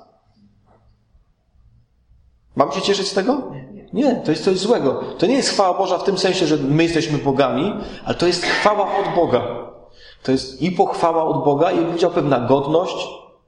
Mam się cieszyć z tego? Nie, to jest coś złego. To nie jest chwała Boża w tym sensie, że my jesteśmy bogami, ale to jest chwała od Boga. To jest i pochwała od Boga, i bym powiedział pewna godność,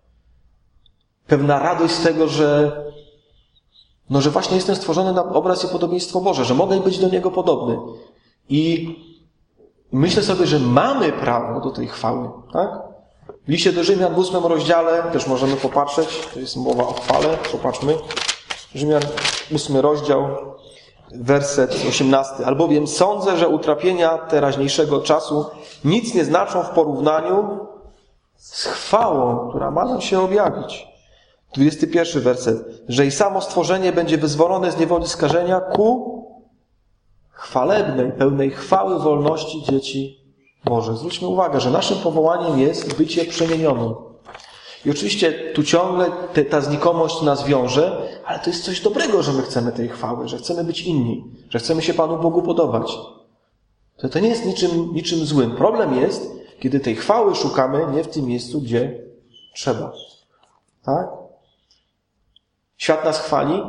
pewna radość z tego, że no, że właśnie jestem stworzony na obraz i podobieństwo Boże, że mogę być do Niego podobny. I myślę sobie, że mamy prawo do tej chwały, tak? W liście do Rzymian w ósmym rozdziale, też możemy popatrzeć, to jest mowa o chwale, popatrzmy. Rzymian, ósmy rozdział, werset osiemnasty. Albowiem sądzę, że utrapienia teraźniejszego czasu nic nie znaczą w porównaniu z chwałą, która ma nam się objawić. dwudziesty pierwszy werset. Że i samo stworzenie będzie wyzwolone z niewoli skażenia ku chwalebnej, pełnej chwały wolności dzieci Bożych. Zwróćmy uwagę, że naszym powołaniem jest bycie przemienionym. I oczywiście tu ciągle te, ta znikomość nas wiąże, ale to jest coś dobrego, że my chcemy tej chwały, że chcemy być inni, że chcemy się Panu Bogu podobać. To, to nie jest niczym, niczym złym. Problem jest, kiedy tej chwały szukamy nie w tym miejscu, gdzie trzeba. Tak? Świat nas chwali,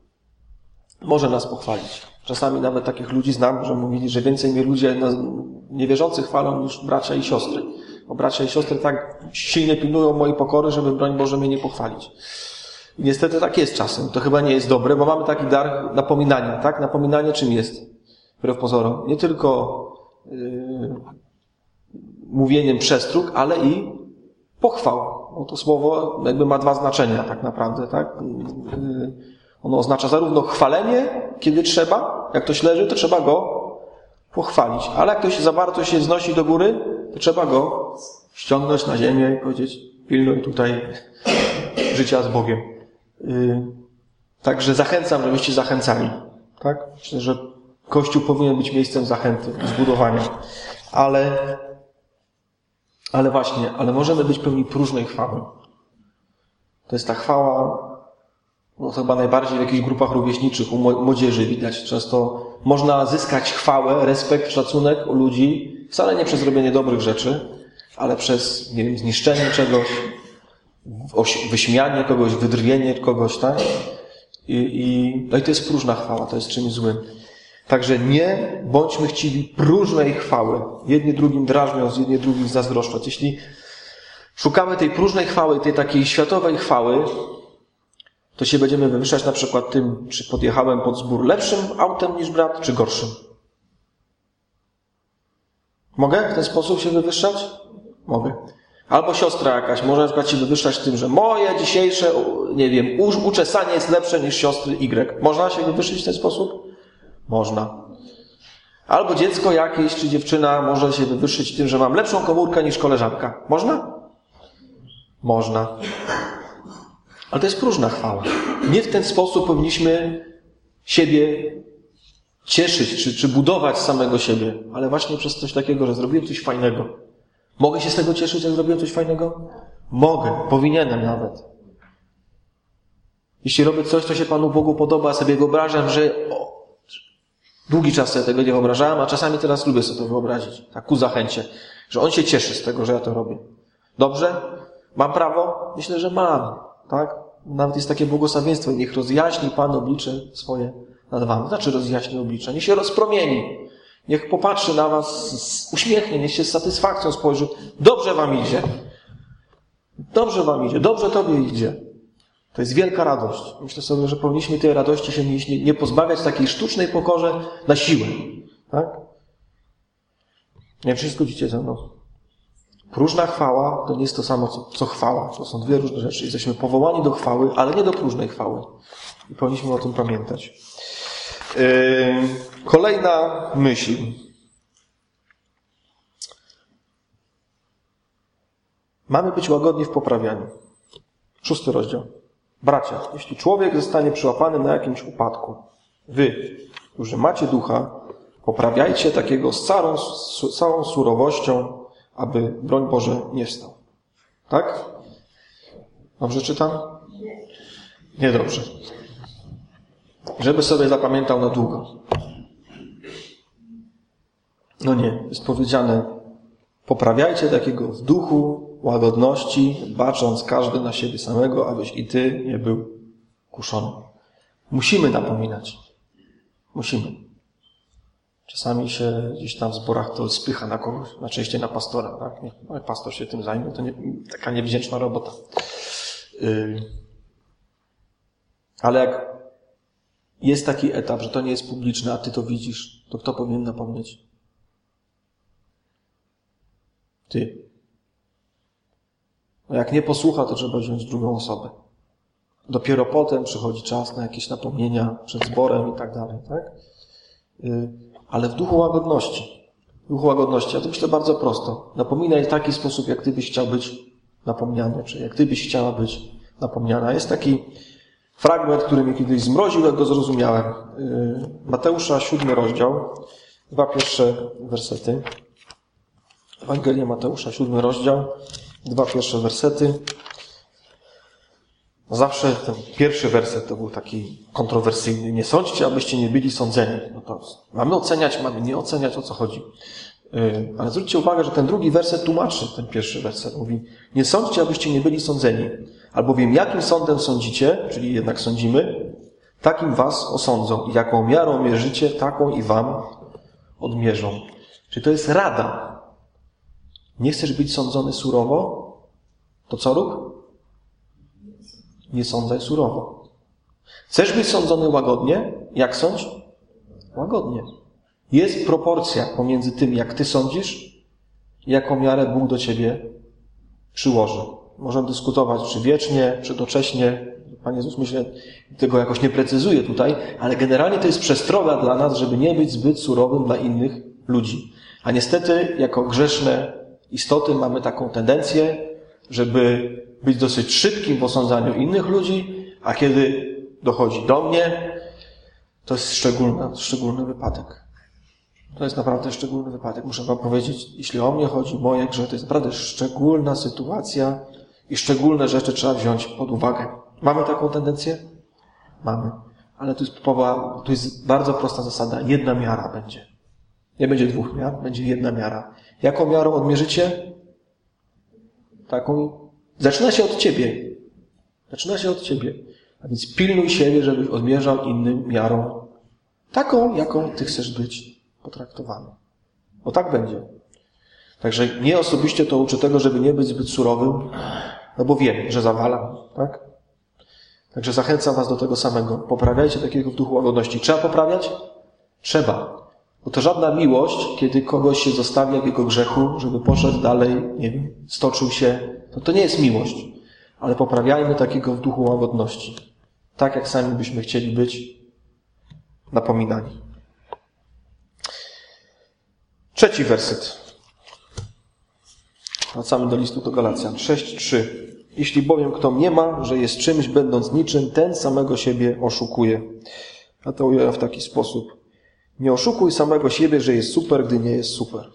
może nas pochwalić. Czasami nawet takich ludzi znam, że mówili, że więcej mnie ludzie niewierzący chwalą niż bracia i siostry. Bo bracia i siostry tak silnie pilnują mojej pokory, żeby broń Boże mnie nie pochwalić. I niestety tak jest czasem. To chyba nie jest dobre, bo mamy taki dar napominania. Tak? Napominanie czym jest? Wbrew pozorom. Nie tylko yy, mówieniem przestróg, ale i pochwał. Bo to słowo jakby ma dwa znaczenia tak naprawdę. Tak? Yy, ono oznacza zarówno chwalenie, kiedy trzeba, jak ktoś leży, to trzeba go pochwalić. Ale jak ktoś za bardzo się wznosi do góry, to trzeba go ściągnąć na ziemię i powiedzieć, pilnuj tutaj życia z Bogiem. Yy, także zachęcam, żebyście zachęcali. Tak? Myślę, że Kościół powinien być miejscem zachęty, zbudowania. Ale, ale właśnie, ale możemy być pełni próżnej chwały. To jest ta chwała, no to chyba najbardziej w jakichś grupach rówieśniczych, u młodzieży widać. Często można zyskać chwałę, respekt, szacunek u ludzi, wcale nie przez robienie dobrych rzeczy, ale przez, nie wiem, zniszczenie czegoś, wyśmianie kogoś, wydrwienie kogoś, tak? I, i, no i to jest próżna chwała, to jest czymś złym. Także nie bądźmy chciwi próżnej chwały. Jedni drugim drażniąc, jedni drugim zazdroszcząc. Jeśli szukamy tej próżnej chwały, tej takiej światowej chwały, to się będziemy wywyższać na przykład tym, czy podjechałem pod zbór lepszym autem niż brat, czy gorszym. Mogę w ten sposób się wywyższać? Mogę. Albo siostra jakaś może na przykład się wywyższać tym, że moje dzisiejsze, nie wiem, uczesanie jest lepsze niż siostry Y. Można się wywyższyć w ten sposób? Można. Albo dziecko jakieś, czy dziewczyna może się wywyższyć tym, że mam lepszą komórkę niż koleżanka. Można? Można. Ale to jest próżna chwała. Nie w ten sposób powinniśmy siebie cieszyć, czy, czy budować samego siebie, ale właśnie przez coś takiego, że zrobiłem coś fajnego. Mogę się z tego cieszyć, jak zrobiłem coś fajnego? Mogę, powinienem nawet. Jeśli robię coś, co się Panu Bogu podoba, sobie wyobrażam, że o, długi czas sobie tego nie wyobrażałem, a czasami teraz lubię sobie to wyobrazić, tak ku zachęcie, że On się cieszy z tego, że ja to robię. Dobrze? Mam prawo? Myślę, że mam. Tak? Nawet jest takie błogosławieństwo. Niech rozjaśni Pan oblicze swoje nad wami. Znaczy rozjaśni oblicze. Niech się rozpromieni. Niech popatrzy na was, uśmiechnie, niech się z satysfakcją spojrzy. Dobrze wam idzie. Dobrze wam idzie. Dobrze tobie idzie. To jest wielka radość. Myślę sobie, że powinniśmy tej radości się nie, nie pozbawiać takiej sztucznej pokorze na siłę. Tak? Nie wiem, czy się zgodzicie ze mną. Próżna chwała to nie jest to samo, co, co chwała. To są dwie różne rzeczy. Jesteśmy powołani do chwały, ale nie do próżnej chwały. I powinniśmy o tym pamiętać. Yy, kolejna myśl. Mamy być łagodni w poprawianiu. Szósty rozdział. Bracia, jeśli człowiek zostanie przyłapany na jakimś upadku, wy, którzy macie ducha, poprawiajcie takiego z całą, z całą surowością, aby, broń Boże, nie wstał. Tak? Dobrze czytam? Niedobrze. Żeby sobie zapamiętał na długo. No nie, jest powiedziane, poprawiajcie takiego w duchu łagodności, bacząc każdy na siebie samego, abyś i ty nie był kuszony. Musimy napominać. Musimy. Czasami się gdzieś tam w zborach to spycha na kogoś, najczęściej na pastora, tak? Niech no, pastor się tym zajmie, to nie, taka niewdzięczna robota. Yy. Ale jak jest taki etap, że to nie jest publiczne, a ty to widzisz, to kto powinien napomnieć? Ty. No jak nie posłucha, to trzeba wziąć drugą osobę. Dopiero potem przychodzi czas na jakieś napomnienia przed zborem i tak dalej, tak? Yy. Ale w duchu łagodności. W duchu łagodności. A to myślę bardzo prosto. Napominaj w taki sposób, jak ty byś chciał być napomniany, czy jak ty byś chciała być napomniana. Jest taki fragment, który mnie kiedyś zmroził, jak go zrozumiałem. Mateusza, siódmy rozdział, dwa pierwsze wersety. Ewangelia Mateusza, siódmy rozdział, dwa pierwsze wersety. Zawsze ten pierwszy werset to był taki kontrowersyjny. Nie sądźcie, abyście nie byli sądzeni. No to mamy oceniać, mamy nie oceniać, o co chodzi. Ale zwróćcie uwagę, że ten drugi werset tłumaczy ten pierwszy werset. Mówi, nie sądźcie, abyście nie byli sądzeni. Albowiem jakim sądem sądzicie, czyli jednak sądzimy, takim was osądzą. I jaką miarą mierzycie, taką i wam odmierzą. Czyli to jest rada. Nie chcesz być sądzony surowo? To co rób? Nie sądzaj surowo. Chcesz być sądzony łagodnie? Jak sądź? Łagodnie. Jest proporcja pomiędzy tym, jak ty sądzisz i jaką miarę Bóg do ciebie przyłoży. Możemy dyskutować, czy wiecznie, czy docześnie. Pan Jezus, myślę, tego jakoś nie precyzuje tutaj, ale generalnie to jest przestroga dla nas, żeby nie być zbyt surowym dla innych ludzi. A niestety, jako grzeszne istoty mamy taką tendencję, żeby być dosyć szybkim w osądzaniu innych ludzi, a kiedy dochodzi do mnie, to jest szczególny, szczególny wypadek. To jest naprawdę szczególny wypadek. Muszę wam powiedzieć, jeśli o mnie chodzi, moje grzechy, to jest naprawdę szczególna sytuacja i szczególne rzeczy trzeba wziąć pod uwagę. Mamy taką tendencję? Mamy. Ale tu jest, powa, tu jest bardzo prosta zasada. Jedna miara będzie. Nie będzie dwóch miar, będzie jedna miara. Jaką miarą odmierzycie? Taką. Zaczyna się od ciebie. Zaczyna się od ciebie. A więc pilnuj siebie, żebyś odmierzał innym miarą. Taką, jaką ty chcesz być potraktowany. Bo tak będzie. Także mnie osobiście to uczy tego, żeby nie być zbyt surowym, no bo wiem, że zawalam, tak? Także zachęcam was do tego samego. Poprawiajcie takiego w duchu łagodności. Trzeba poprawiać? Trzeba. Bo to żadna miłość, kiedy kogoś się zostawia w jego grzechu, żeby poszedł dalej, nie wiem, stoczył się. To to nie jest miłość. Ale poprawiajmy takiego w duchu łagodności. Tak, jak sami byśmy chcieli być napominani. Trzeci werset. Wracamy do listu do Galacjan. sześć trzy. Jeśli bowiem kto nie ma, że jest czymś, będąc niczym, ten samego siebie oszukuje. A to ujęłem w taki sposób. Nie oszukuj samego siebie, że jest super, gdy nie jest super.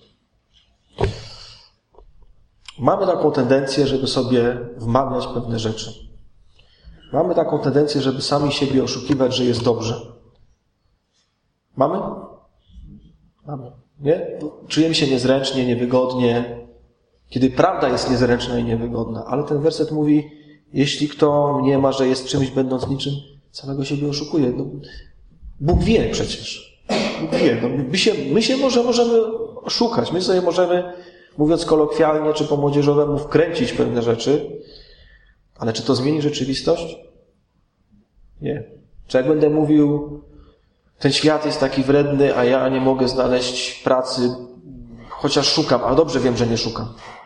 Mamy taką tendencję, żeby sobie wmawiać pewne rzeczy. Mamy taką tendencję, żeby sami siebie oszukiwać, że jest dobrze. Mamy? Mamy. Nie? Czujemy się niezręcznie, niewygodnie, kiedy prawda jest niezręczna i niewygodna. Ale ten werset mówi, jeśli kto nie ma, że jest czymś, będąc niczym, samego siebie oszukuje. No, Bóg wie przecież. Bóg wie. No, my się, my się może możemy oszukać. My sobie możemy, mówiąc kolokwialnie czy po młodzieżowemu, wkręcić pewne rzeczy. Ale czy to zmieni rzeczywistość? Nie. Czy jak będę mówił, ten świat jest taki wredny, a ja nie mogę znaleźć pracy, chociaż szukam, ale dobrze wiem, że nie szukam.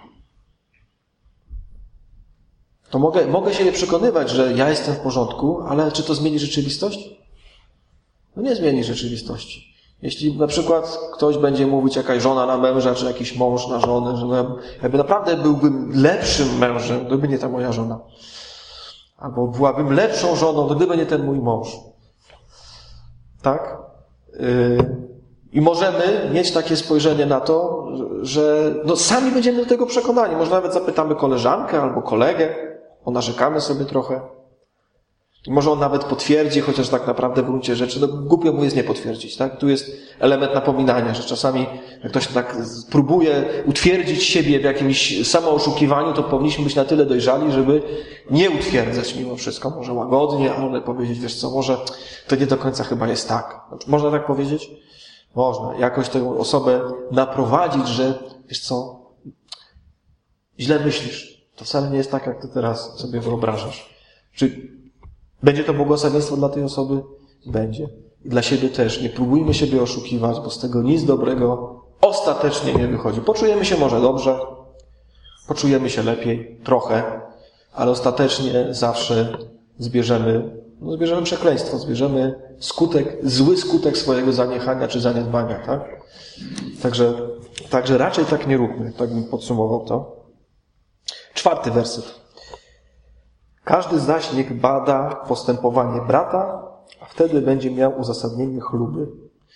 To mogę, mogę się przekonywać, że ja jestem w porządku, ale czy to zmieni rzeczywistość? No nie zmieni rzeczywistości. Jeśli na przykład ktoś będzie mówić, jakaś żona na męża, czy jakiś mąż na żonę, że jakby naprawdę byłbym lepszym mężem, to by nie ta moja żona. Albo byłabym lepszą żoną, gdyby nie ten mój mąż. Tak? I możemy mieć takie spojrzenie na to, że no sami będziemy do tego przekonani. Może nawet zapytamy koleżankę albo kolegę, ponarzekamy sobie trochę. I może on nawet potwierdzi, chociaż tak naprawdę w gruncie rzeczy, no głupio mu jest nie potwierdzić, tak? Tu jest element napominania, że czasami jak ktoś tak próbuje utwierdzić siebie w jakimś samooszukiwaniu, to powinniśmy być na tyle dojrzali, żeby nie utwierdzać mimo wszystko. Może łagodnie, ale powiedzieć, wiesz co, może to nie do końca chyba jest tak. Można tak powiedzieć? Można. Jakoś tę osobę naprowadzić, że wiesz co, źle myślisz. To wcale nie jest tak, jak ty teraz sobie wyobrażasz. Czy będzie to błogosławieństwo dla tej osoby? Będzie. I dla siebie też. Nie próbujmy siebie oszukiwać, bo z tego nic dobrego ostatecznie nie wychodzi. Poczujemy się może dobrze, poczujemy się lepiej, trochę, ale ostatecznie zawsze zbierzemy, no zbierzemy przekleństwo, zbierzemy skutek, zły skutek swojego zaniechania czy zaniedbania, tak? Także, także raczej tak nie róbmy, tak bym podsumował to. Czwarty werset. Każdy zaś niech bada postępowanie brata, a wtedy będzie miał uzasadnienie chluby.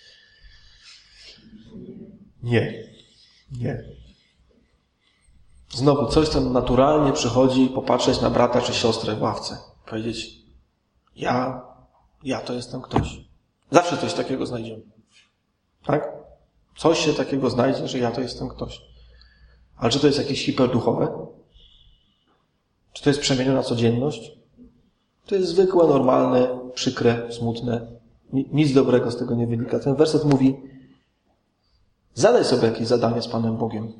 Nie. Nie. Znowu coś, co naturalnie przychodzi popatrzeć na brata czy siostrę w ławce. Powiedzieć, ja, ja to jestem ktoś. Zawsze coś takiego znajdziemy. Tak? Coś się takiego znajdzie, że ja to jestem ktoś. Ale czy to jest jakieś hiperduchowe? Czy to jest przemieniona codzienność? To jest zwykłe, normalne, przykre, smutne. Nic dobrego z tego nie wynika. Ten werset mówi, zadaj sobie jakieś zadanie z Panem Bogiem.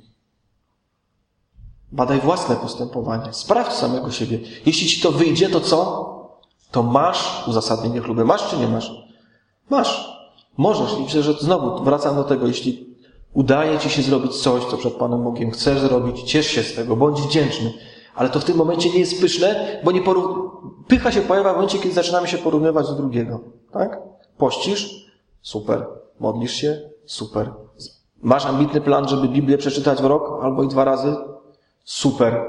Badaj własne postępowanie. Sprawdź samego siebie. Jeśli ci to wyjdzie, to co? To masz uzasadnienie chluby. Masz czy nie masz? Masz. Możesz. I myślę, że znowu wracam do tego. Jeśli udaje ci się zrobić coś, co przed Panem Bogiem chcesz zrobić, ciesz się z tego, bądź wdzięczny. Ale to w tym momencie nie jest pyszne, bo nie porów... pycha się pojawia w momencie, kiedy zaczynamy się porównywać do drugiego. Tak? Pościsz? Super. Modlisz się? Super. Masz ambitny plan, żeby Biblię przeczytać w rok albo i dwa razy? Super.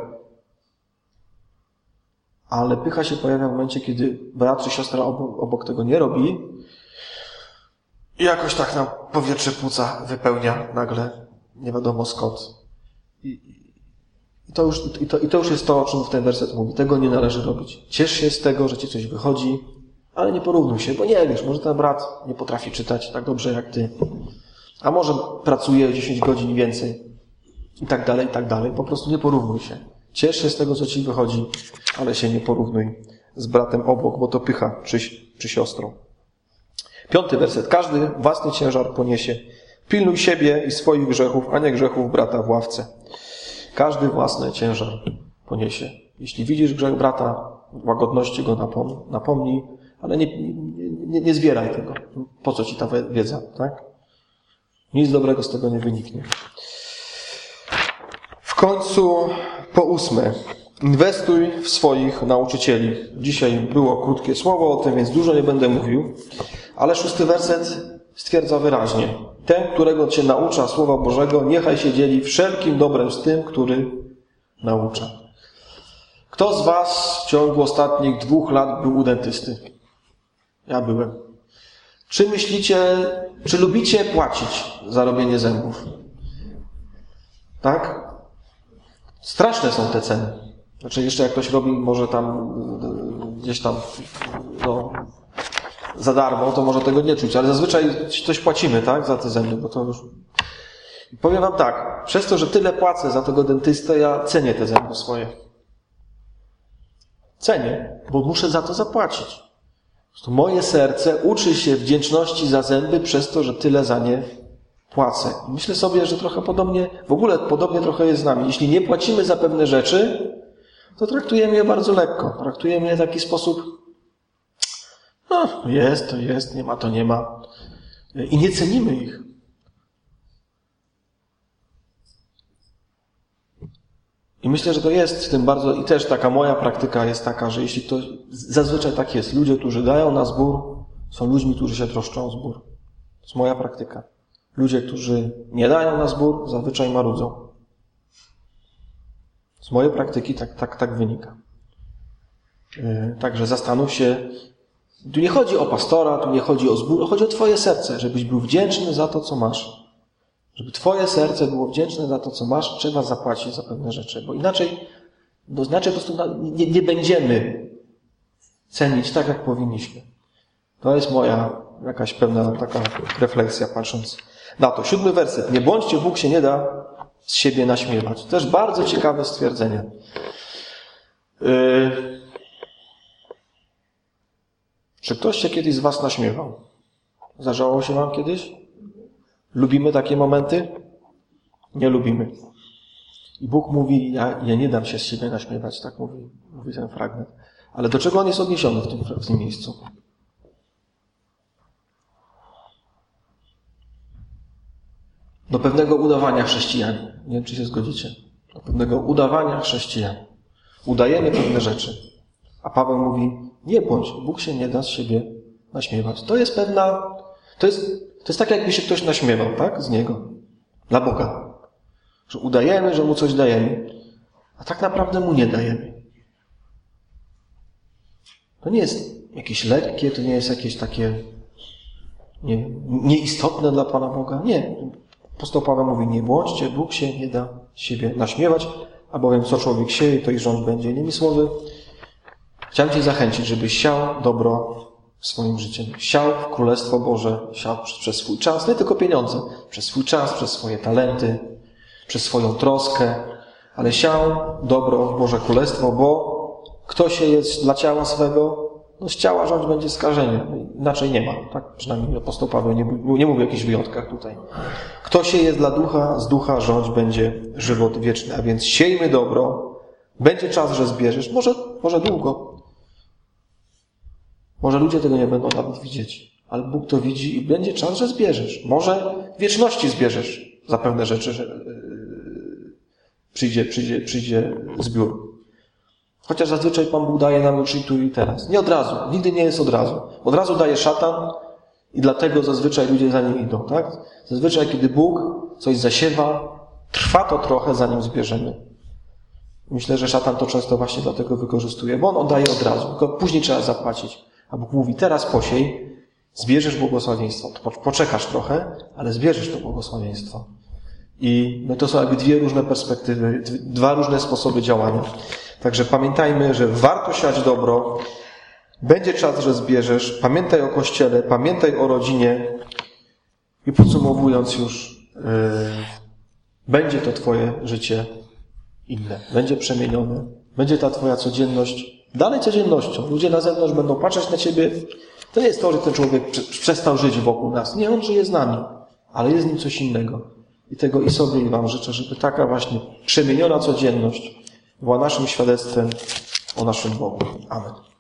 Ale pycha się pojawia w momencie, kiedy brat czy siostra obok, obok tego nie robi i jakoś tak nam powietrze płuca wypełnia nagle, nie wiadomo skąd. I, i, to już, i, to, I to już jest to, o czym ten werset mówi. Tego nie należy robić. Ciesz się z tego, że ci coś wychodzi, ale nie porównuj się, bo nie wiesz, może ten brat nie potrafi czytać tak dobrze jak ty. A może pracuje dziesięć godzin więcej. I tak dalej, i tak dalej. Po prostu nie porównuj się. Ciesz się z tego, co ci wychodzi, ale się nie porównuj z bratem obok, bo to pycha czy, czy siostrą. Piąty werset. Każdy własny ciężar poniesie. Pilnuj siebie i swoich grzechów, a nie grzechów brata w ławce. Każdy własny ciężar poniesie. Jeśli widzisz grzech brata, w łagodności go napom- napomnij, ale nie, nie, nie, nie zbieraj tego. Po co ci ta wiedza, tak? Nic dobrego z tego nie wyniknie. W końcu po ósme. Inwestuj w swoich nauczycieli. Dzisiaj było krótkie słowo o tym, więc dużo nie będę mówił. Ale szósty werset stwierdza wyraźnie. Ten, którego cię naucza Słowa Bożego, niechaj się dzieli wszelkim dobrem z tym, który naucza. Kto z was w ciągu ostatnich dwóch lat był u dentysty? Ja byłem. Czy myślicie, czy lubicie płacić za robienie zębów? Tak? Straszne są te ceny. Znaczy jeszcze jak ktoś robi może tam gdzieś tam no, za darmo, to może tego nie czuć, ale zazwyczaj coś płacimy, tak? Za te zęby, bo to już... I powiem wam tak, przez to, że tyle płacę za tego dentystę, ja cenię te zęby swoje. Cenię, bo muszę za to zapłacić. To moje serce uczy się wdzięczności za zęby przez to, że tyle za nie płacę. Myślę sobie, że trochę podobnie, w ogóle podobnie trochę jest z nami. Jeśli nie płacimy za pewne rzeczy, to traktujemy je bardzo lekko. Traktujemy je w taki sposób, no jest, to jest, nie ma, to nie ma. I nie cenimy ich. I myślę, że to jest w tym bardzo, i też taka moja praktyka jest taka, że jeśli to, zazwyczaj tak jest, ludzie, którzy dają na zbór, są ludźmi, którzy się troszczą o zbór. To jest moja praktyka. Ludzie, którzy nie dają na zbór, zazwyczaj marudzą. Z mojej praktyki tak, tak, tak wynika. Także zastanów się. Tu nie chodzi o pastora, tu nie chodzi o zbór, chodzi o twoje serce, żebyś był wdzięczny za to, co masz. Żeby twoje serce było wdzięczne za to, co masz, trzeba zapłacić za pewne rzeczy, bo inaczej, bo inaczej po prostu nie, nie będziemy cenić tak, jak powinniśmy. To jest moja jakaś pewna taka refleksja, patrząc na to. Siódmy werset. Nie bądźcie, Bóg się nie da z siebie naśmiewać. Też bardzo ciekawe stwierdzenie. Yy... Czy ktoś się kiedyś z was naśmiewał? Zdarzało się wam kiedyś? Lubimy takie momenty? Nie lubimy. I Bóg mówi, ja, ja nie dam się z siebie naśmiewać, tak mówi, mówi ten fragment. Ale do czego on jest odniesiony w tym, w tym miejscu? Do pewnego udawania chrześcijan. Nie wiem, czy się zgodzicie. Do pewnego udawania chrześcijan. Udajemy pewne rzeczy. A Paweł mówi, nie bądź, Bóg się nie da z siebie naśmiewać. To jest pewna, to jest, to jest tak, jakby się ktoś naśmiewał, tak? Z Niego. Dla Boga. Że udajemy, że Mu coś dajemy. A tak naprawdę Mu nie dajemy. To nie jest jakieś lekkie, to nie jest jakieś takie nie, nieistotne dla Pana Boga. Nie. Apostoł Paweł mówi, nie bądźcie, Bóg się nie da z siebie naśmiewać, albowiem co człowiek sieje, to i rząd będzie. Innymi słowy, chciałem Cię zachęcić, żebyś siał dobro w swoim życiu. Siał w Królestwo Boże, siał przez swój czas, nie tylko pieniądze, przez swój czas, przez swoje talenty, przez swoją troskę, ale siał dobro w Boże Królestwo, bo kto się jest dla ciała swego, no z ciała rządź będzie skażenie. Inaczej nie ma. Tak przynajmniej apostoł Paweł nie, nie mówi o jakichś wyjątkach tutaj. Kto się jest dla ducha, z ducha rządź będzie żywot wieczny. A więc siejmy dobro, będzie czas, że zbierzesz, może, może długo. Może ludzie tego nie będą nawet widzieć, ale Bóg to widzi i będzie czas, że zbierzesz. Może w wieczności zbierzesz za pewne rzeczy, że yy, przyjdzie, przyjdzie, przyjdzie zbiór. Chociaż zazwyczaj Pan Bóg daje nam już i tu i teraz. Nie od razu. Nigdy nie jest od razu. Od razu daje szatan i dlatego zazwyczaj ludzie za nim idą, tak? Zazwyczaj, kiedy Bóg coś zasiewa, trwa to trochę, zanim zbierzemy. Myślę, że szatan to często właśnie dlatego wykorzystuje, bo on oddaje od razu, tylko później trzeba zapłacić. A Bóg mówi, teraz posiej, zbierzesz błogosławieństwo. Poczekasz trochę, ale zbierzesz to błogosławieństwo. I no to są jakby dwie różne perspektywy, dwa różne sposoby działania. Także pamiętajmy, że warto siać dobro. Będzie czas, że zbierzesz. Pamiętaj o Kościele, pamiętaj o rodzinie. I podsumowując już, yy, będzie to Twoje życie inne. Będzie przemienione. Będzie ta Twoja codzienność dalej codziennością. Ludzie na zewnątrz będą patrzeć na Ciebie. To nie jest to, że ten człowiek przestał żyć wokół nas. Nie, on żyje z nami. Ale jest z nim coś innego. I tego i sobie, i Wam życzę, żeby taka właśnie przemieniona codzienność była naszym świadectwem o naszym Bogu. Amen.